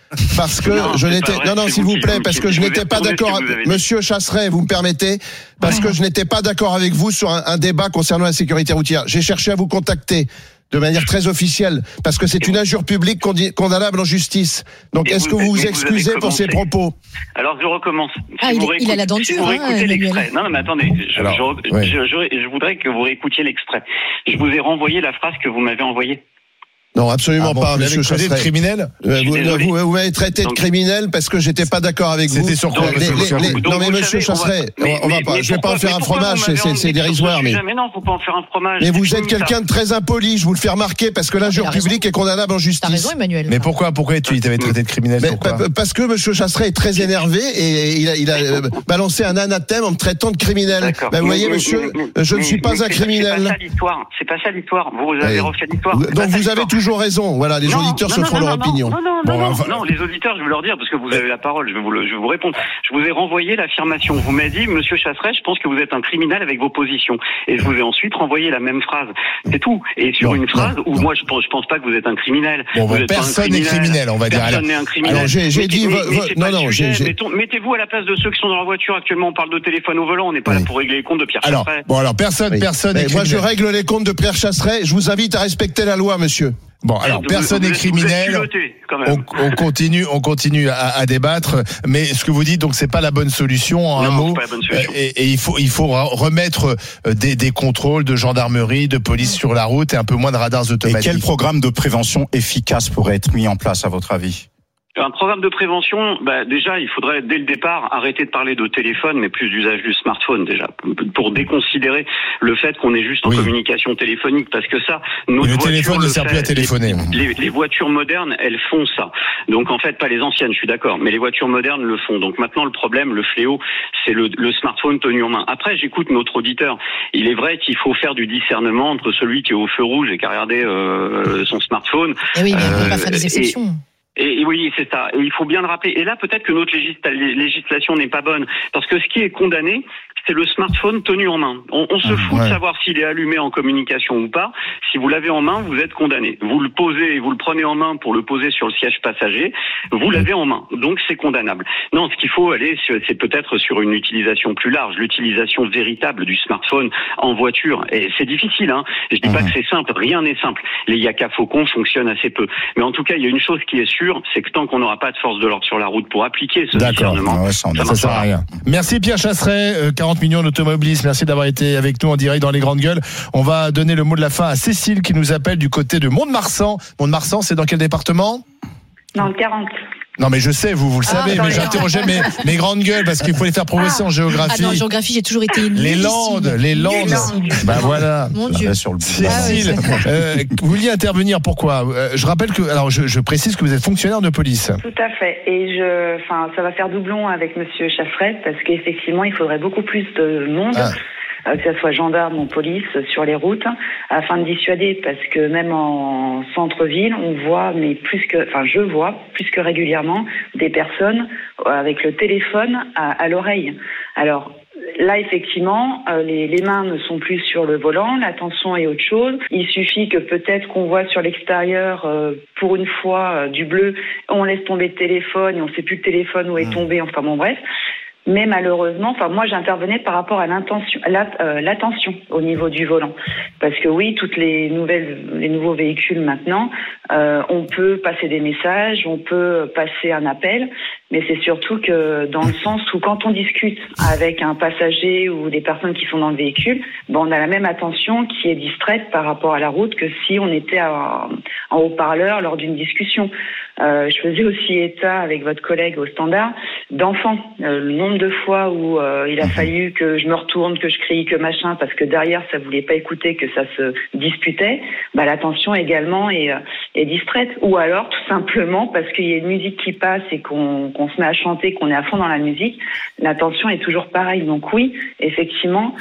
parce que Non, je c'est n'étais pas vrai, non non c'est s'il vous vous qui- plaît vous parce qui- que je vous n'étais pas retournez ce d'accord que vous avez dit. Monsieur Chasseret, vous me permettez, parce que je n'étais pas d'accord avec vous sur un, un débat concernant la sécurité routière. J'ai cherché à vous contacter de manière très officielle parce que c'est une injure publique condi- condamnable en justice. Donc Et est-ce que vous- vous vous mais vous excusez avez pour ces commencé. propos? Alors je recommence. Ah, Si il- vous il a la dent réécoutez- si dure, vous hein, réécoutez Emmanuel. l'extrait. Non, non, mais attendez. Je, Alors, je, ouais. je, je- je voudrais que vous réécoutiez l'extrait. Je vous ai renvoyé la phrase que vous m'avez envoyée. Non, absolument Ah bon, pas, vous monsieur l'avez traité de Chasseret. criminel Euh, Je suis vous, désolé. vous, vous m'avez traité de Donc- criminel parce que j'étais pas d'accord avec vous. C'était sur quoi, Les- monsieur les- Chasseret les- Donc, non mais vous monsieur savez, on va- Chasseret, mais- on va mais- pas, mais je vais pas pourquoi- en faire mais un pourquoi fromage, vous c'est m'avez c'est- c'est emmené sur ce dérisoire, mais. sujet Mais non, faut pas en faire un fromage. Mais C'est vous fini, êtes quelqu'un ça. de très impoli, je vous le fais remarquer, parce que l'injure t'as raison. publique est condamnable en T'as justice. raison, Emmanuel. Mais pourquoi, pourquoi tu t'avais traité de criminel? Mais Pourquoi pa- parce que monsieur Chasseret est très énervé et il a, il a euh, balancé un anathème en me traitant de criminel. D'accord. Ben, vous Mais- voyez, mais- monsieur, mais- je ne mais- suis pas mais un c'est- C'est pas criminel. ça l'histoire. C'est pas ça l'histoire. Vous avez Oui. refait l'histoire. C'est pas Donc ça vous avez l'histoire. toujours raison. Voilà, les Non, auditeurs non, se non, font non, leur non, opinion. Non, non, Bon, non, non, enfin- non, les auditeurs, je veux leur dire, parce que vous avez la parole, je vais vous, le- je vais vous répondre. Je vous ai renvoyé l'affirmation. Vous m'avez dit, monsieur Chasseret, je pense que vous êtes un criminel avec vos positions. Et je vous ai ensuite renvoyé la même phrase. C'est tout. Et sur Non, une phrase non, où non. moi, je pense, je pense pas que vous êtes un criminel. Bon, vous bon, êtes pas un personne n'est criminel, on va dire. Personne Alors- n'est un criminel. alors, j'ai- j'ai Mettez- dit mais- vo- mais vo- c'est non, pas le non, sujet. j'ai- j'ai- Mettons- Mettez-vous à la place de ceux qui sont dans la voiture actuellement. On parle de téléphone au volant. On n'est pas Oui. là pour régler les comptes de Pierre Alors, Chasseret. bon, alors personne, Oui. personne Mais n'est moi, je criminel. règle les comptes de Pierre Chasseret. Je vous invite à respecter la loi, monsieur. Bon, alors Vous- personne vous n'est êtes- vous êtes criminel. culotté, quand même. On, on continue, on continue à, à débattre, mais ce que vous dites, donc, c'est pas la bonne solution en un Non, mot. c'est pas la bonne solution. Euh, Et, et il faut, il faut re- remettre euh, des, des contrôles de gendarmerie, de police sur la route et un peu moins de radars Et automatiques. quel programme de prévention efficace pourrait être mis en place, à votre avis? Un programme de prévention, bah déjà, il faudrait dès le départ arrêter de parler de téléphone, mais plus d'usage du smartphone déjà, pour déconsidérer le fait qu'on est juste en Oui. communication téléphonique, parce que ça, notre Le voiture téléphone ne le sert fait. plus à téléphoner. Les, les, les voitures modernes, elles font ça. Donc en fait, pas les anciennes, je suis d'accord, mais les voitures modernes le font. Donc maintenant, le problème, le fléau, c'est le, le smartphone tenu en main. Après, j'écoute notre auditeur. Il est vrai qu'il faut faire du discernement entre celui qui est au feu rouge et qui a regardé euh, son smartphone. Et oui, mais on Euh, peut pas faire des et- exceptions. Et, et oui, c'est ça. Et il faut bien le rappeler. Et là, peut-être que notre légis- législation n'est pas bonne, parce que ce qui est condamné, c'est le smartphone tenu en main. On, on se fout ouais. de savoir s'il est allumé en communication ou pas. Si vous l'avez en main, vous êtes condamné. Vous le posez, vous le prenez en main pour le poser sur le siège passager, vous l'avez en main. Donc c'est condamnable. Non, ce qu'il faut aller, c'est c'est peut-être sur une utilisation plus large, l'utilisation véritable du smartphone en voiture. Et c'est difficile, hein. Je dis pas que c'est simple, rien n'est simple. Les Yaka Faucon fonctionnent assez peu. Mais en tout cas, il y a une chose qui est sûre, c'est que tant qu'on n'aura pas de force de l'ordre sur la route pour appliquer ce D'accord. discernement, Ah ouais, ça, on ça est- Ça sert à marchera. rien. Merci Pierre Chasseret, euh, quarante millions d'automobilistes. Merci d'avoir été avec nous en direct dans les grandes gueules. On va donner le mot de la fin à Cécile qui nous appelle du côté de Mont-de-Marsan. Mont-de-Marsan, c'est dans quel département? Dans le quarante. Non mais je sais, vous vous le Ah, savez, dans mais les- j'interrogeais mes, mes grandes gueules parce qu'il faut les faire progresser en Ah géographie. non, en géographie, j'ai toujours été les nullissime. Landes, les Landes. Nullissime. Bah voilà. Mon Ça Dieu. va sur le bout. Cécile, Ah ouais, euh, vous vouliez intervenir, pourquoi? Euh, Je rappelle que, alors je, je précise que vous êtes fonctionnaire de police. Tout à fait. Et je, enfin, ça va faire doublon avec Monsieur Chasseret parce qu'effectivement, il faudrait beaucoup plus de monde. Ah. euh, Que ce soit gendarme ou police euh, sur les routes, afin de dissuader, parce que même en centre-ville, on voit, mais plus que, enfin, je vois plus que régulièrement des personnes euh, avec le téléphone à, à l'oreille. Alors là, effectivement, euh, les, les mains ne sont plus sur le volant, l'attention est autre chose. Il suffit que peut-être qu'on voit sur l'extérieur, euh, pour une fois, euh, du bleu, on laisse tomber le téléphone et on ne sait plus le téléphone où est tombé. Enfin bon, bref. Mais malheureusement, enfin moi j'intervenais par rapport à l'intention, la- euh, l'attention au niveau du volant, parce que oui, toutes les nouvelles, les nouveaux véhicules maintenant, euh, on peut passer des messages, on peut passer un appel, mais c'est surtout que dans le sens où quand on discute avec un passager ou des personnes qui sont dans le véhicule, ben on a la même attention qui est distraite par rapport à la route que si on était à, en haut-parleur lors d'une discussion. Euh, je faisais aussi état avec votre collègue au standard d'enfants. Euh, le nombre de fois où euh, il a fallu que je me retourne, que je crie, que machin, parce que derrière ça voulait pas écouter, que ça se disputait. Bah l'attention également est, euh, est distraite. Ou alors tout simplement parce qu'il y a une musique qui passe et qu'on, qu'on se met à chanter, qu'on est à fond dans la musique. L'attention est toujours pareille. Donc oui, effectivement,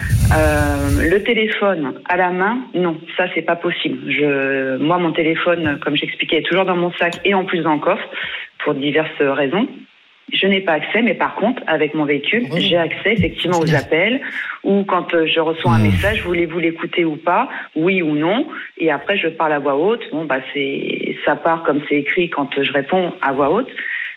euh, le téléphone à la main, non, ça c'est pas possible. Je, moi mon téléphone, comme j'expliquais, est toujours dans mon sac et en plus dans le coffre pour diverses raisons. Je n'ai pas accès, mais par contre, avec mon véhicule, Oui. j'ai accès effectivement aux appels ou quand euh, je reçois un message, voulez-vous l'écouter ou pas, oui ou non, et après je parle à voix haute. Bon bah c'est ça part comme c'est écrit quand je réponds à voix haute.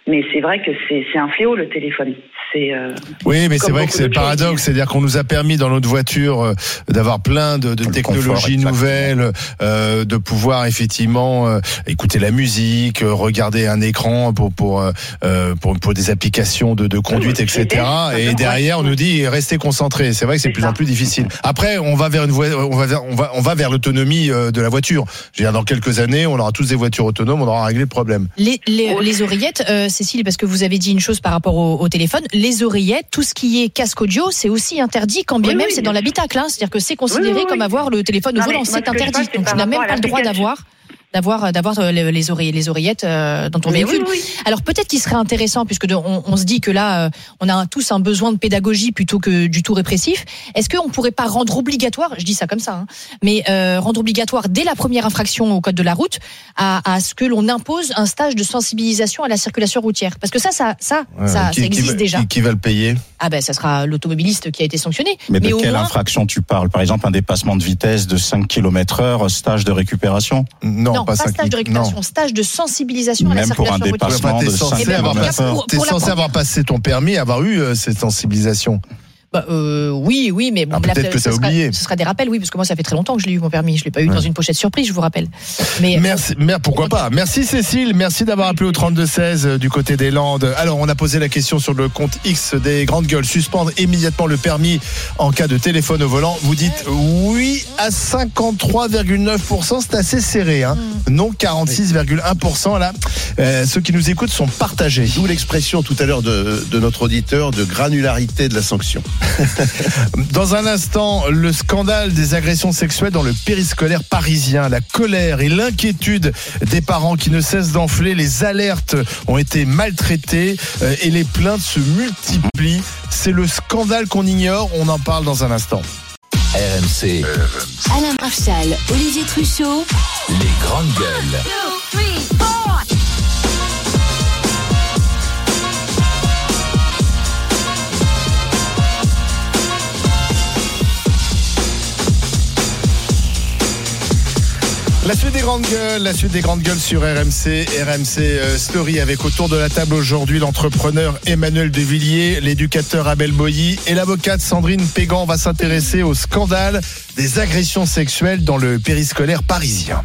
Mais c'est vrai que c'est, c'est un fléau, le téléphone. C'est, euh, oui, mais c'est vrai que beaucoup c'est le d'autres choses. paradoxe, c'est-à-dire qu'on nous a permis dans notre voiture euh, d'avoir plein de, de Le technologies confort, nouvelles, euh, de pouvoir effectivement euh, écouter la musique, euh, regarder un écran pour pour euh, pour, pour des applications de, de conduite, Oui, et cetera. c'est Et derrière, on nous dit restez concentrés. C'est vrai que c'est de plus en plus difficile. Après, on va vers une voie, on va vers, on va on va vers l'autonomie euh, de la voiture. Je veux dire, dans quelques années, on aura tous des voitures autonomes, on aura réglé le problème. Les, les, les oreillettes, euh, Cécile, parce que vous avez dit une chose par rapport au, au téléphone, les oreillettes, tout ce qui est casque audio, c'est aussi interdit quand bien Oui, même oui, c'est bien dans sûr. l'habitacle. Hein. C'est-à-dire que c'est considéré Oui, oui, oui. comme avoir le téléphone au Non, volant, mais moi, c'est ce que je interdit. parle, c'est Donc par tu n'as même rapport à pas le droit l'application. d'avoir. d'avoir d'avoir les, les oreillettes les oreillettes euh, dans ton Mais véhicule. oui, oui. Alors peut-être qu'il serait intéressant, puisque de, on, on se dit que là euh, on a un, tous un besoin de pédagogie plutôt que du tout répressif. Est-ce qu'on pourrait pas rendre obligatoire, je dis ça comme ça, hein, mais euh, rendre obligatoire dès la première infraction au code de la route à, à ce que l'on impose un stage de sensibilisation à la circulation routière, parce que ça ça ça Ouais, ça, qui, ça existe qui va, déjà. Qui, qui va le payer? Ah ben ça sera l'automobiliste qui a été sanctionné. Mais de au quelle moins, infraction tu parles? Par exemple, un dépassement de vitesse de cinq kilomètres heure, stage de récupération? Non, non, pas, ça stage qui- de récupération, non. stage de sensibilisation à la Même pour un circulation routière. dépassement T'es de censé, cinq avoir, kilomètres passé- heure. t'es Pour la censé première- avoir passé ton permis, avoir eu euh, cette sensibilisation. Bah, euh, oui, oui, mais bon, Ah, là, peut-être que ce t'as sera- oublié. Ce sera des rappels, oui, parce que moi, ça fait très longtemps que je l'ai eu mon permis. Je l'ai pas eu Ouais. dans une pochette surprise, je vous rappelle. Mais Merci, mer- pourquoi pas. Merci Cécile, merci d'avoir appelé au trente-deux seize euh, du côté des Landes. Alors, on a posé la question sur le compte X des Grandes Gueules. Suspendre immédiatement le permis en cas de téléphone au volant. Vous dites oui à cinquante-trois virgule neuf pour cent, c'est assez serré. Hein. Non, quarante-six virgule un pour cent là. Euh, ceux qui nous écoutent sont partagés. D'où l'expression tout à l'heure de, de notre auditeur de granularité de la sanction. Dans un instant, le scandale des agressions sexuelles dans le périscolaire parisien, la colère et l'inquiétude des parents qui ne cessent d'enfler, les alertes ont été maltraitées euh, et les plaintes se multiplient. C'est le scandale qu'on ignore, on en parle dans un instant. R M C, Alain Marchal, Olivier Truchot. les grandes gueules. La suite des grandes gueules, la suite des grandes gueules sur R M C, R M C euh, Story, avec autour de la table aujourd'hui l'entrepreneur Emmanuel Devilliers, l'éducateur Abel Boilly et l'avocate Sandrine Pégan. On va s'intéresser au scandale des agressions sexuelles dans le périscolaire parisien.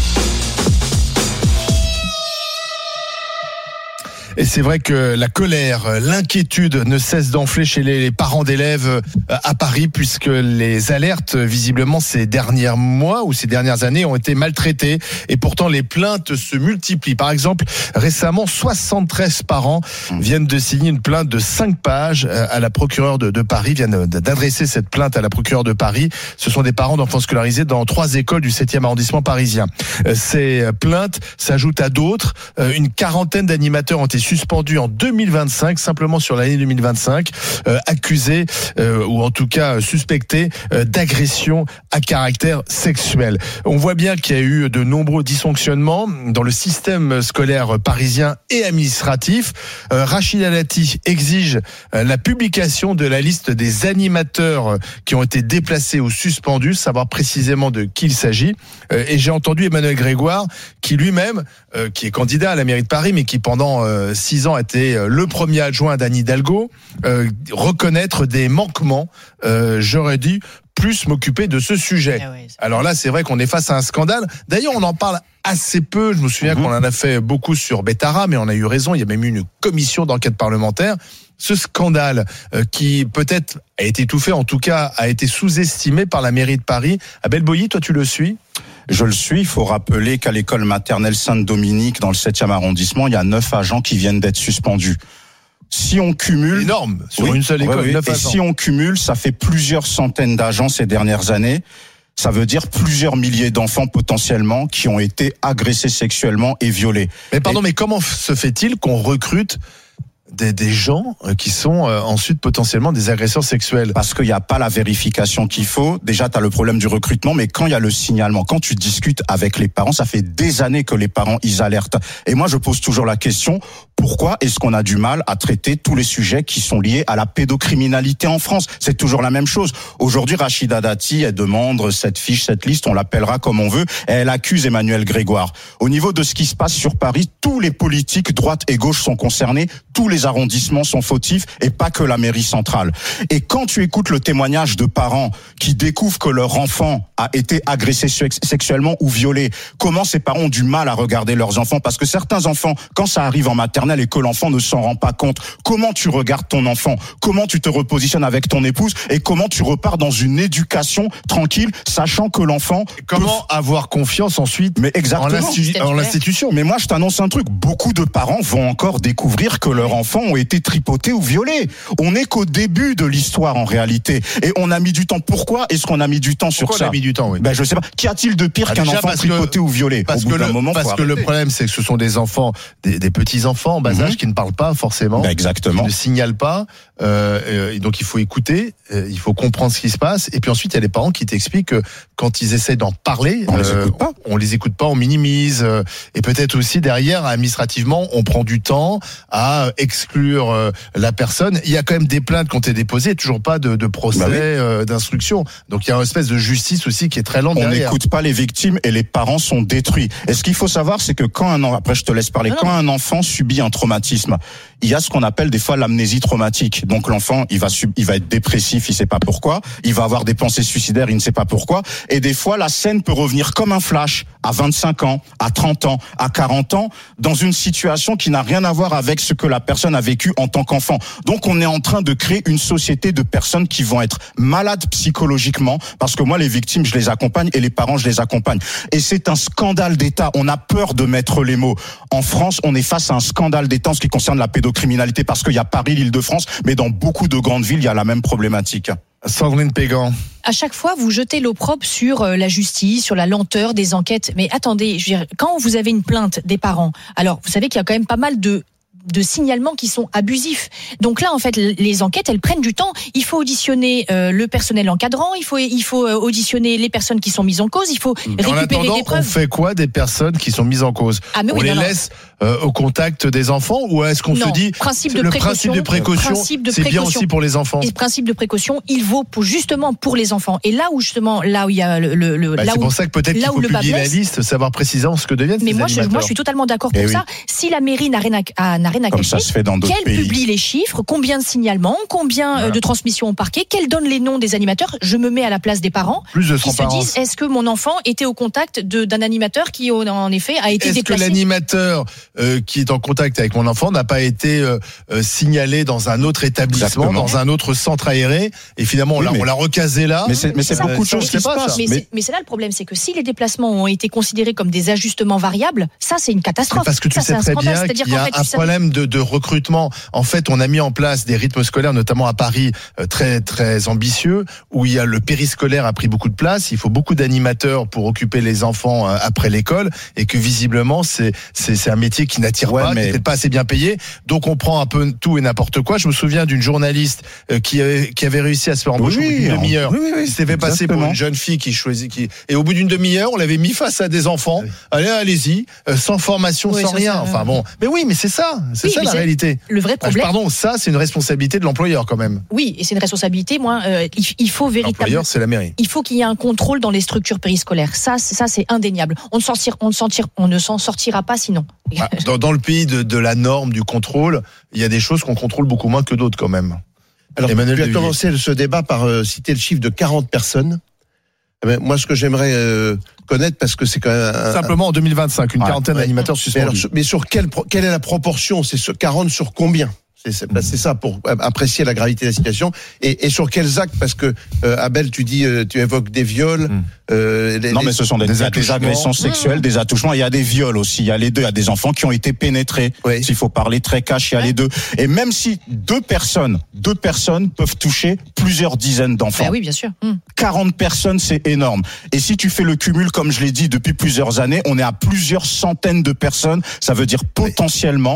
Et c'est vrai que la colère, l'inquiétude ne cesse d'enfler chez les parents d'élèves à Paris, puisque les alertes, visiblement, ces derniers mois ou ces dernières années ont été maltraitées. Et pourtant, les plaintes se multiplient. Par exemple, récemment, soixante-treize parents viennent de signer une plainte de cinq pages à la procureure de, de Paris, viennent d'adresser cette plainte à la procureure de Paris. Ce sont des parents d'enfants scolarisés dans trois écoles du septième arrondissement parisien. Ces plaintes s'ajoutent à d'autres. Une quarantaine d'animateurs ont été suspendu en deux mille vingt-cinq, simplement sur l'année deux mille vingt-cinq, euh, accusés euh, ou en tout cas suspectés euh, d'agression à caractère sexuel. On voit bien qu'il y a eu de nombreux dysfonctionnements dans le système scolaire parisien et administratif. Euh, Rachida Dati exige euh, la publication de la liste des animateurs qui ont été déplacés ou suspendus, savoir précisément de qui il s'agit. Euh, et j'ai entendu Emmanuel Grégoire, qui lui-même, euh, qui est candidat à la mairie de Paris, mais qui pendant euh, six ans a été le premier adjoint d'Anne Hidalgo, euh, reconnaître des manquements. Euh, j'aurais dû plus m'occuper de ce sujet. Ah ouais, Alors là, c'est vrai qu'on est face à un scandale. D'ailleurs, on en parle assez peu. Je me souviens mmh. qu'on en a fait beaucoup sur Bettara, mais on a eu raison. Il y a même eu une commission d'enquête parlementaire. Ce scandale euh, qui peut-être a été étouffé, en tout cas a été sous-estimé par la mairie de Paris. Abel Boilly, toi tu le suis ? Je le suis. Il faut rappeler qu'à l'école maternelle Sainte-Dominique, dans le septième arrondissement, il y a neuf agents qui viennent d'être suspendus. Si on cumule... Énorme, sur oui, une seule école, oui, oui. neuf Et agents. si on cumule, ça fait plusieurs centaines d'agents ces dernières années. Ça veut dire plusieurs milliers d'enfants potentiellement qui ont été agressés sexuellement et violés. Mais pardon, et... mais comment se fait-il qu'on recrute des, des gens qui sont euh, ensuite potentiellement des agresseurs sexuels. Parce qu'il n'y a pas la vérification qu'il faut. Déjà, tu as le problème du recrutement, mais quand il y a le signalement, quand tu discutes avec les parents, ça fait des années que les parents, ils alertent. Et moi, je pose toujours la question, pourquoi est-ce qu'on a du mal à traiter tous les sujets qui sont liés à la pédocriminalité en France? C'est toujours la même chose. Aujourd'hui, Rachida Dati, elle demande cette fiche, cette liste, on l'appellera comme on veut, et elle accuse Emmanuel Grégoire. Au niveau de ce qui se passe sur Paris, tous les politiques, droite et gauche, sont concernés, tous les arrondissements sont fautifs, et pas que la mairie centrale. Et quand tu écoutes le témoignage de parents qui découvrent que leur enfant a été agressé sexuellement ou violé, comment ces parents ont du mal à regarder leurs enfants? Parce que certains enfants, quand ça arrive en maternelle et que l'enfant ne s'en rend pas compte, comment tu regardes ton enfant? Comment tu te repositionnes avec ton épouse? Et comment tu repars dans une éducation tranquille, sachant que l'enfant... Comment peut... avoir confiance ensuite mais exactement. en, l'institu... en l'institution? Mais moi, je t'annonce un truc, beaucoup de parents vont encore découvrir que leurs enfants ont été tripotés ou violés. On n'est qu'au début de l'histoire en réalité. Et on a mis du temps. Pourquoi est-ce qu'on a mis du temps sur Pourquoi ça? on a mis du temps, oui. Ben, je sais pas. Qu'y a-t-il de pire ah, qu'un enfant tripoté que, ou violé? Parce Au bout que, d'un le, moment, parce que le problème, c'est que ce sont des enfants, des, des petits-enfants en bas mm-hmm. âge qui ne parlent pas forcément. Ben, exactement. Qui ne signalent pas. Euh, et donc, il faut écouter, euh, il faut comprendre ce qui se passe. Et puis ensuite, il y a les parents qui t'expliquent que quand ils essaient d'en parler, on euh, les écoute pas. On les écoute pas, on minimise. Euh, et peut-être aussi, derrière, administrativement, on prend du temps à exclure euh, la personne. Il y a quand même des plaintes qui ont été déposées, toujours pas de, de procès, bah oui. euh, d'instruction. Donc, il y a une espèce de justice aussi qui est très lente on derrière. On n'écoute pas les victimes et les parents sont détruits. Et ce qu'il faut savoir, c'est que quand un enfant, après je te laisse parler, non. quand un enfant subit un traumatisme, il y a ce qu'on appelle des fois l'amnésie traumatique. Donc l'enfant, il va sub, il va être dépressif, il sait pas pourquoi, il va avoir des pensées suicidaires, il ne sait pas pourquoi. Et des fois, la scène peut revenir comme un flash à vingt-cinq ans, à trente ans, à quarante ans, dans une situation qui n'a rien à voir avec ce que la personne a vécu en tant qu'enfant. Donc on est en train de créer une société de personnes qui vont être malades psychologiquement, parce que moi, les victimes, je les accompagne et les parents, je les accompagne. Et c'est un scandale d'État. On a peur de mettre les mots. En France, on est face à un scandale d'État en ce qui concerne la pédocriminalité, parce qu'il y a Paris, l'Île-de-France, mais dans beaucoup de grandes villes, il y a la même problématique. Sandrine Pégan. À chaque fois, vous jetez l'opprobre sur la justice, sur la lenteur des enquêtes. Mais attendez, je veux dire, quand vous avez une plainte des parents, alors vous savez qu'il y a quand même pas mal de de signalements qui sont abusifs. Donc là, en fait, les enquêtes, elles prennent du temps. Il faut auditionner euh, le personnel encadrant, il faut, il faut auditionner les personnes qui sont mises en cause, il faut récupérer en attendant, des preuves. On fait quoi des personnes qui sont mises en cause? ah, mais oui, On non, les non. laisse euh, au contact des enfants, ou est-ce qu'on non, se dit principe de le précaution, principe de précaution, principe de c'est précaution. bien aussi pour les enfants? Et principe de précaution, il vaut pour, justement pour les enfants. Et là où justement, là où il y a le, le bah, là c'est où, pour ça que peut-être qu'il faut publier la liste, savoir précisément ce que deviennent mais ces moi, je, animateurs. moi, je suis totalement d'accord pour eh ça. Oui. Si la mairie n'a rien à, n'a rien à Comme cacher, ça se fait dans d'autres qu'elle pays. publie les chiffres, combien de signalements, combien voilà. de transmissions au parquet, qu'elle donne les noms des animateurs. Je me mets à la place des parents Plus de qui se disent, est-ce que mon enfant était au contact de, d'un animateur qui, en effet, a été est-ce déplacé? Est-ce que l'animateur euh, qui est en contact avec mon enfant n'a pas été euh, euh, signalé dans un autre établissement, Exactement. dans un autre centre aéré, et finalement on, oui, l'a, mais, on l'a recasé là? Mais c'est, mais c'est beaucoup de choses qui se passent. Mais, mais, mais c'est là le problème, c'est que si les déplacements ont été considérés comme des ajustements variables, ça c'est une catastrophe. Parce que tu ça, sais très bien C'est-à-dire qu'il y a fait, un problème de, de recrutement. En fait, on a mis en place des rythmes scolaires, notamment à Paris, très très ambitieux, où il y a le périscolaire a pris beaucoup de place. Il faut beaucoup d'animateurs pour occuper les enfants après l'école, et que visiblement c'est c'est, c'est un métier qui n'attire ouais, pas, mais... qui n'est peut-être pas assez bien payé. Donc on prend un peu tout et n'importe quoi. Je me souviens d'une journaliste qui avait, qui avait réussi à se faire embaucher oui, au bout d'une demi-heure. Oui, oui, oui, il s'était fait passer pour une jeune fille qui choisit, qui et au bout d'une demi-heure, on l'avait mis face à des enfants. Oui. Allez, allez-y, sans formation, oui, sans rien. Ça, enfin bon, mais oui, mais c'est ça, c'est oui, ça la c'est réalité. Le vrai problème. Ah, pardon, ça c'est une responsabilité de l'employeur quand même. Oui, et c'est une responsabilité. Moi, euh, il, il faut véritablement. L'employeur, c'est la mairie. Il faut qu'il y ait un contrôle dans les structures périscolaires. Ça, c'est, ça, c'est indéniable. On ne s'en sortira, on ne s'en tire, on ne s'en sortira pas sinon. Ah, dans, dans le pays de, de la norme, du contrôle, il y a des choses qu'on contrôle beaucoup moins que d'autres quand même. Alors, tu as commencé ce débat par euh, citer le chiffre de quarante personnes. Eh bien, moi, ce que j'aimerais euh, connaître, parce que c'est quand même un, simplement en deux mille vingt-cinq, une ouais, quarantaine ouais. d'animateurs suspendus. Mais, alors, mais sur quelle, quelle est la proportion? C'est sur quarante sur combien? C'est, c'est, c'est ça pour apprécier la gravité de la situation. Et, et sur quels actes? Parce que euh, Abel, tu dis, euh, tu évoques des viols. Mmh. Euh, les, non, mais ce sont des, des, des agressions sexuelles, mmh. des attouchements. Il y a des viols aussi. Il y a les deux. Il y a des enfants qui ont été pénétrés. Oui. S'il faut parler très cash, il y a ouais. les deux. Et même si deux personnes, deux personnes peuvent toucher plusieurs dizaines d'enfants. Bah oui, bien sûr. Mmh. quarante personnes, c'est énorme. Et si tu fais le cumul, comme je l'ai dit depuis plusieurs années, on est à plusieurs centaines de personnes. Ça veut dire potentiellement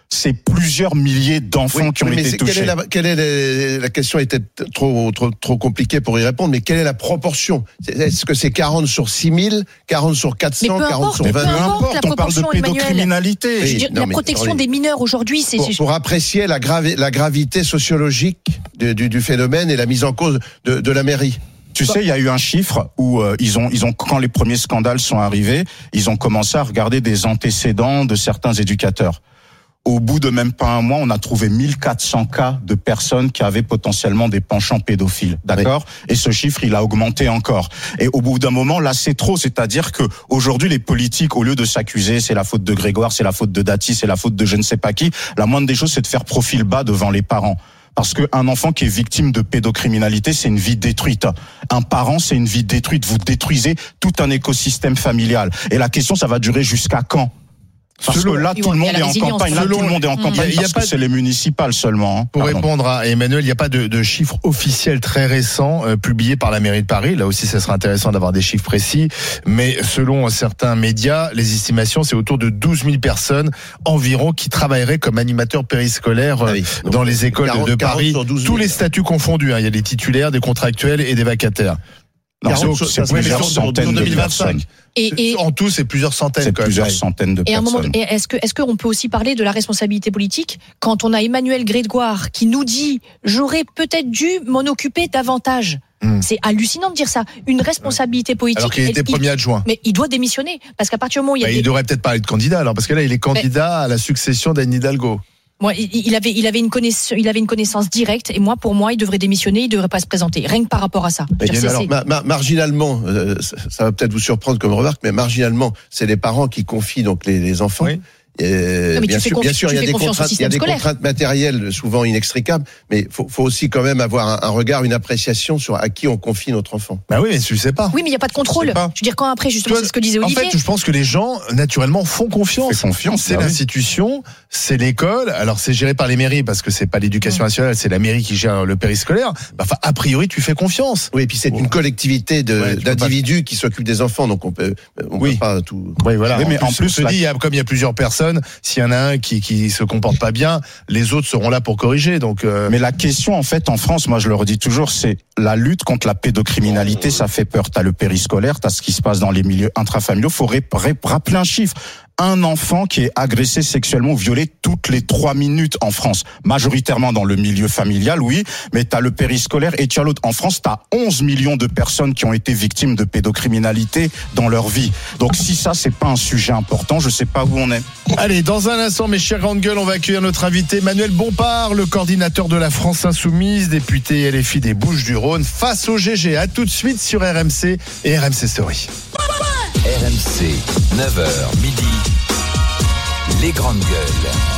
c'est plusieurs milliers d'enfants oui, qui ont mais été c'est, touchés. Quelle est, la, quelle est la, la question était trop, trop, trop compliquée pour y répondre, mais quelle est la proportion? Est-ce que c'est quarante sur six mille, quarante sur quatre cents, quarante sur vingt mille? Peu importe, la on parle de pédocriminalité. Oui, dire, non, la protection mais, des mineurs aujourd'hui, c'est... Pour, pour apprécier la, gravi, la gravité sociologique du, du, du phénomène et la mise en cause de, de la mairie. Tu sais, il y a eu un chiffre où euh, ils ont, ils ont, quand les premiers scandales sont arrivés, ils ont commencé à regarder des antécédents de certains éducateurs. Au bout de même pas un mois, on a trouvé mille quatre cents cas de personnes qui avaient potentiellement des penchants pédophiles, d'accord ? Oui. Et ce chiffre, il a augmenté encore. Et au bout d'un moment, là, c'est trop. C'est-à-dire que aujourd'hui, les politiques, au lieu de s'accuser, c'est la faute de Grégoire, c'est la faute de Dati, c'est la faute de je ne sais pas qui, la moindre des choses, c'est de faire profil bas devant les parents. Parce qu'un enfant qui est victime de pédocriminalité, c'est une vie détruite. Un parent, c'est une vie détruite. Vous détruisez tout un écosystème familial. Et la question, ça va durer jusqu'à quand ? Parce Selon, que là, tout le monde est en campagne. Là, tout le monde est en campagne parce que c'est les municipales seulement. Hein. Pour Pardon. répondre à Emmanuel, il n'y a pas de, de chiffres officiels très récents euh, publiés par la mairie de Paris. Là aussi, ça serait intéressant d'avoir des chiffres précis. Mais selon certains médias, les estimations, c'est autour de douze mille personnes environ qui travailleraient comme animateurs périscolaires euh, ah oui. dans les écoles quarante, de Paris. Tous les statuts confondus. Hein. Il y a des titulaires, des contractuels et des vacataires. Non, c'est, c'est plusieurs centaines de personnes. Et, et en tout, c'est plusieurs centaines. C'est plusieurs centaines de et personnes. Un moment, et est-ce que, est-ce qu'on peut aussi parler de la responsabilité politique quand on a Emmanuel Grégoire qui nous dit j'aurais peut-être dû m'en occuper davantage. Mmh. C'est hallucinant de dire ça. Une responsabilité politique. Alors qu'il était il, premier adjoint. Mais il doit démissionner parce qu'à partir du moment où il y a bah, des... il devrait peut-être parler de candidat alors parce que là il est candidat mais... à la succession d'Anne Hidalgo. Moi, il avait, il avait une connaissance, il avait une connaissance directe, et moi, pour moi, il devrait démissionner, il devrait pas se présenter, rien que par rapport à ça. Mais dire, alors, ma, ma, marginalement, euh, ça, ça va peut-être vous surprendre comme remarque, mais marginalement, c'est les parents qui confient donc les, les enfants. Oui. Euh, bien, sûr, confi- bien sûr, il y a des contraintes, il y a des contraintes matérielles souvent inextricables, mais faut, faut aussi quand même avoir un, un regard, une appréciation sur à qui on confie notre enfant. Bah oui, mais tu sais pas. Oui, mais il y a pas de contrôle. Je veux dire quand après, justement, Toi, c'est ce que disait Olivier. En fait, je pense que les gens naturellement font confiance. Fais confiance. C'est bah l'institution, oui. c'est l'école. Alors c'est géré par les mairies parce que c'est pas l'éducation mmh. nationale, c'est la mairie qui gère le périscolaire. Bah, enfin, a priori, tu fais confiance. Oui, et puis c'est oh. une collectivité de, ouais, d'individus pas... qui s'occupent des enfants, donc on peut, on oui. peut pas tout. Oui, voilà. Oui, mais en plus, en plus on se dit, comme il y a plusieurs personnes, s'il y en a un qui qui se comporte pas bien, les autres seront là pour corriger. Donc, euh... mais la question en fait en France, moi je le redis toujours, c'est la lutte contre la pédocriminalité. Ça fait peur. T'as le périscolaire, t'as ce qui se passe dans les milieux intrafamiliaux. Faut ré- ré- rappeler un chiffre. Un enfant qui est agressé sexuellement ou violé toutes les trois minutes en France, majoritairement dans le milieu familial, oui, mais t'as le périscolaire et tu as l'autre. En France, t'as onze millions de personnes qui ont été victimes de pédocriminalité dans leur vie. Donc si ça, c'est pas un sujet important, je sais pas où on est. Allez, dans un instant, mes chers grandes gueules, on va accueillir notre invité Manuel Bompard, le coordinateur de la France Insoumise, député L F I des Bouches-du-Rhône, face au G G. À tout de suite sur R M C et R M C Story. R M C, neuf heures midi, les grandes gueules.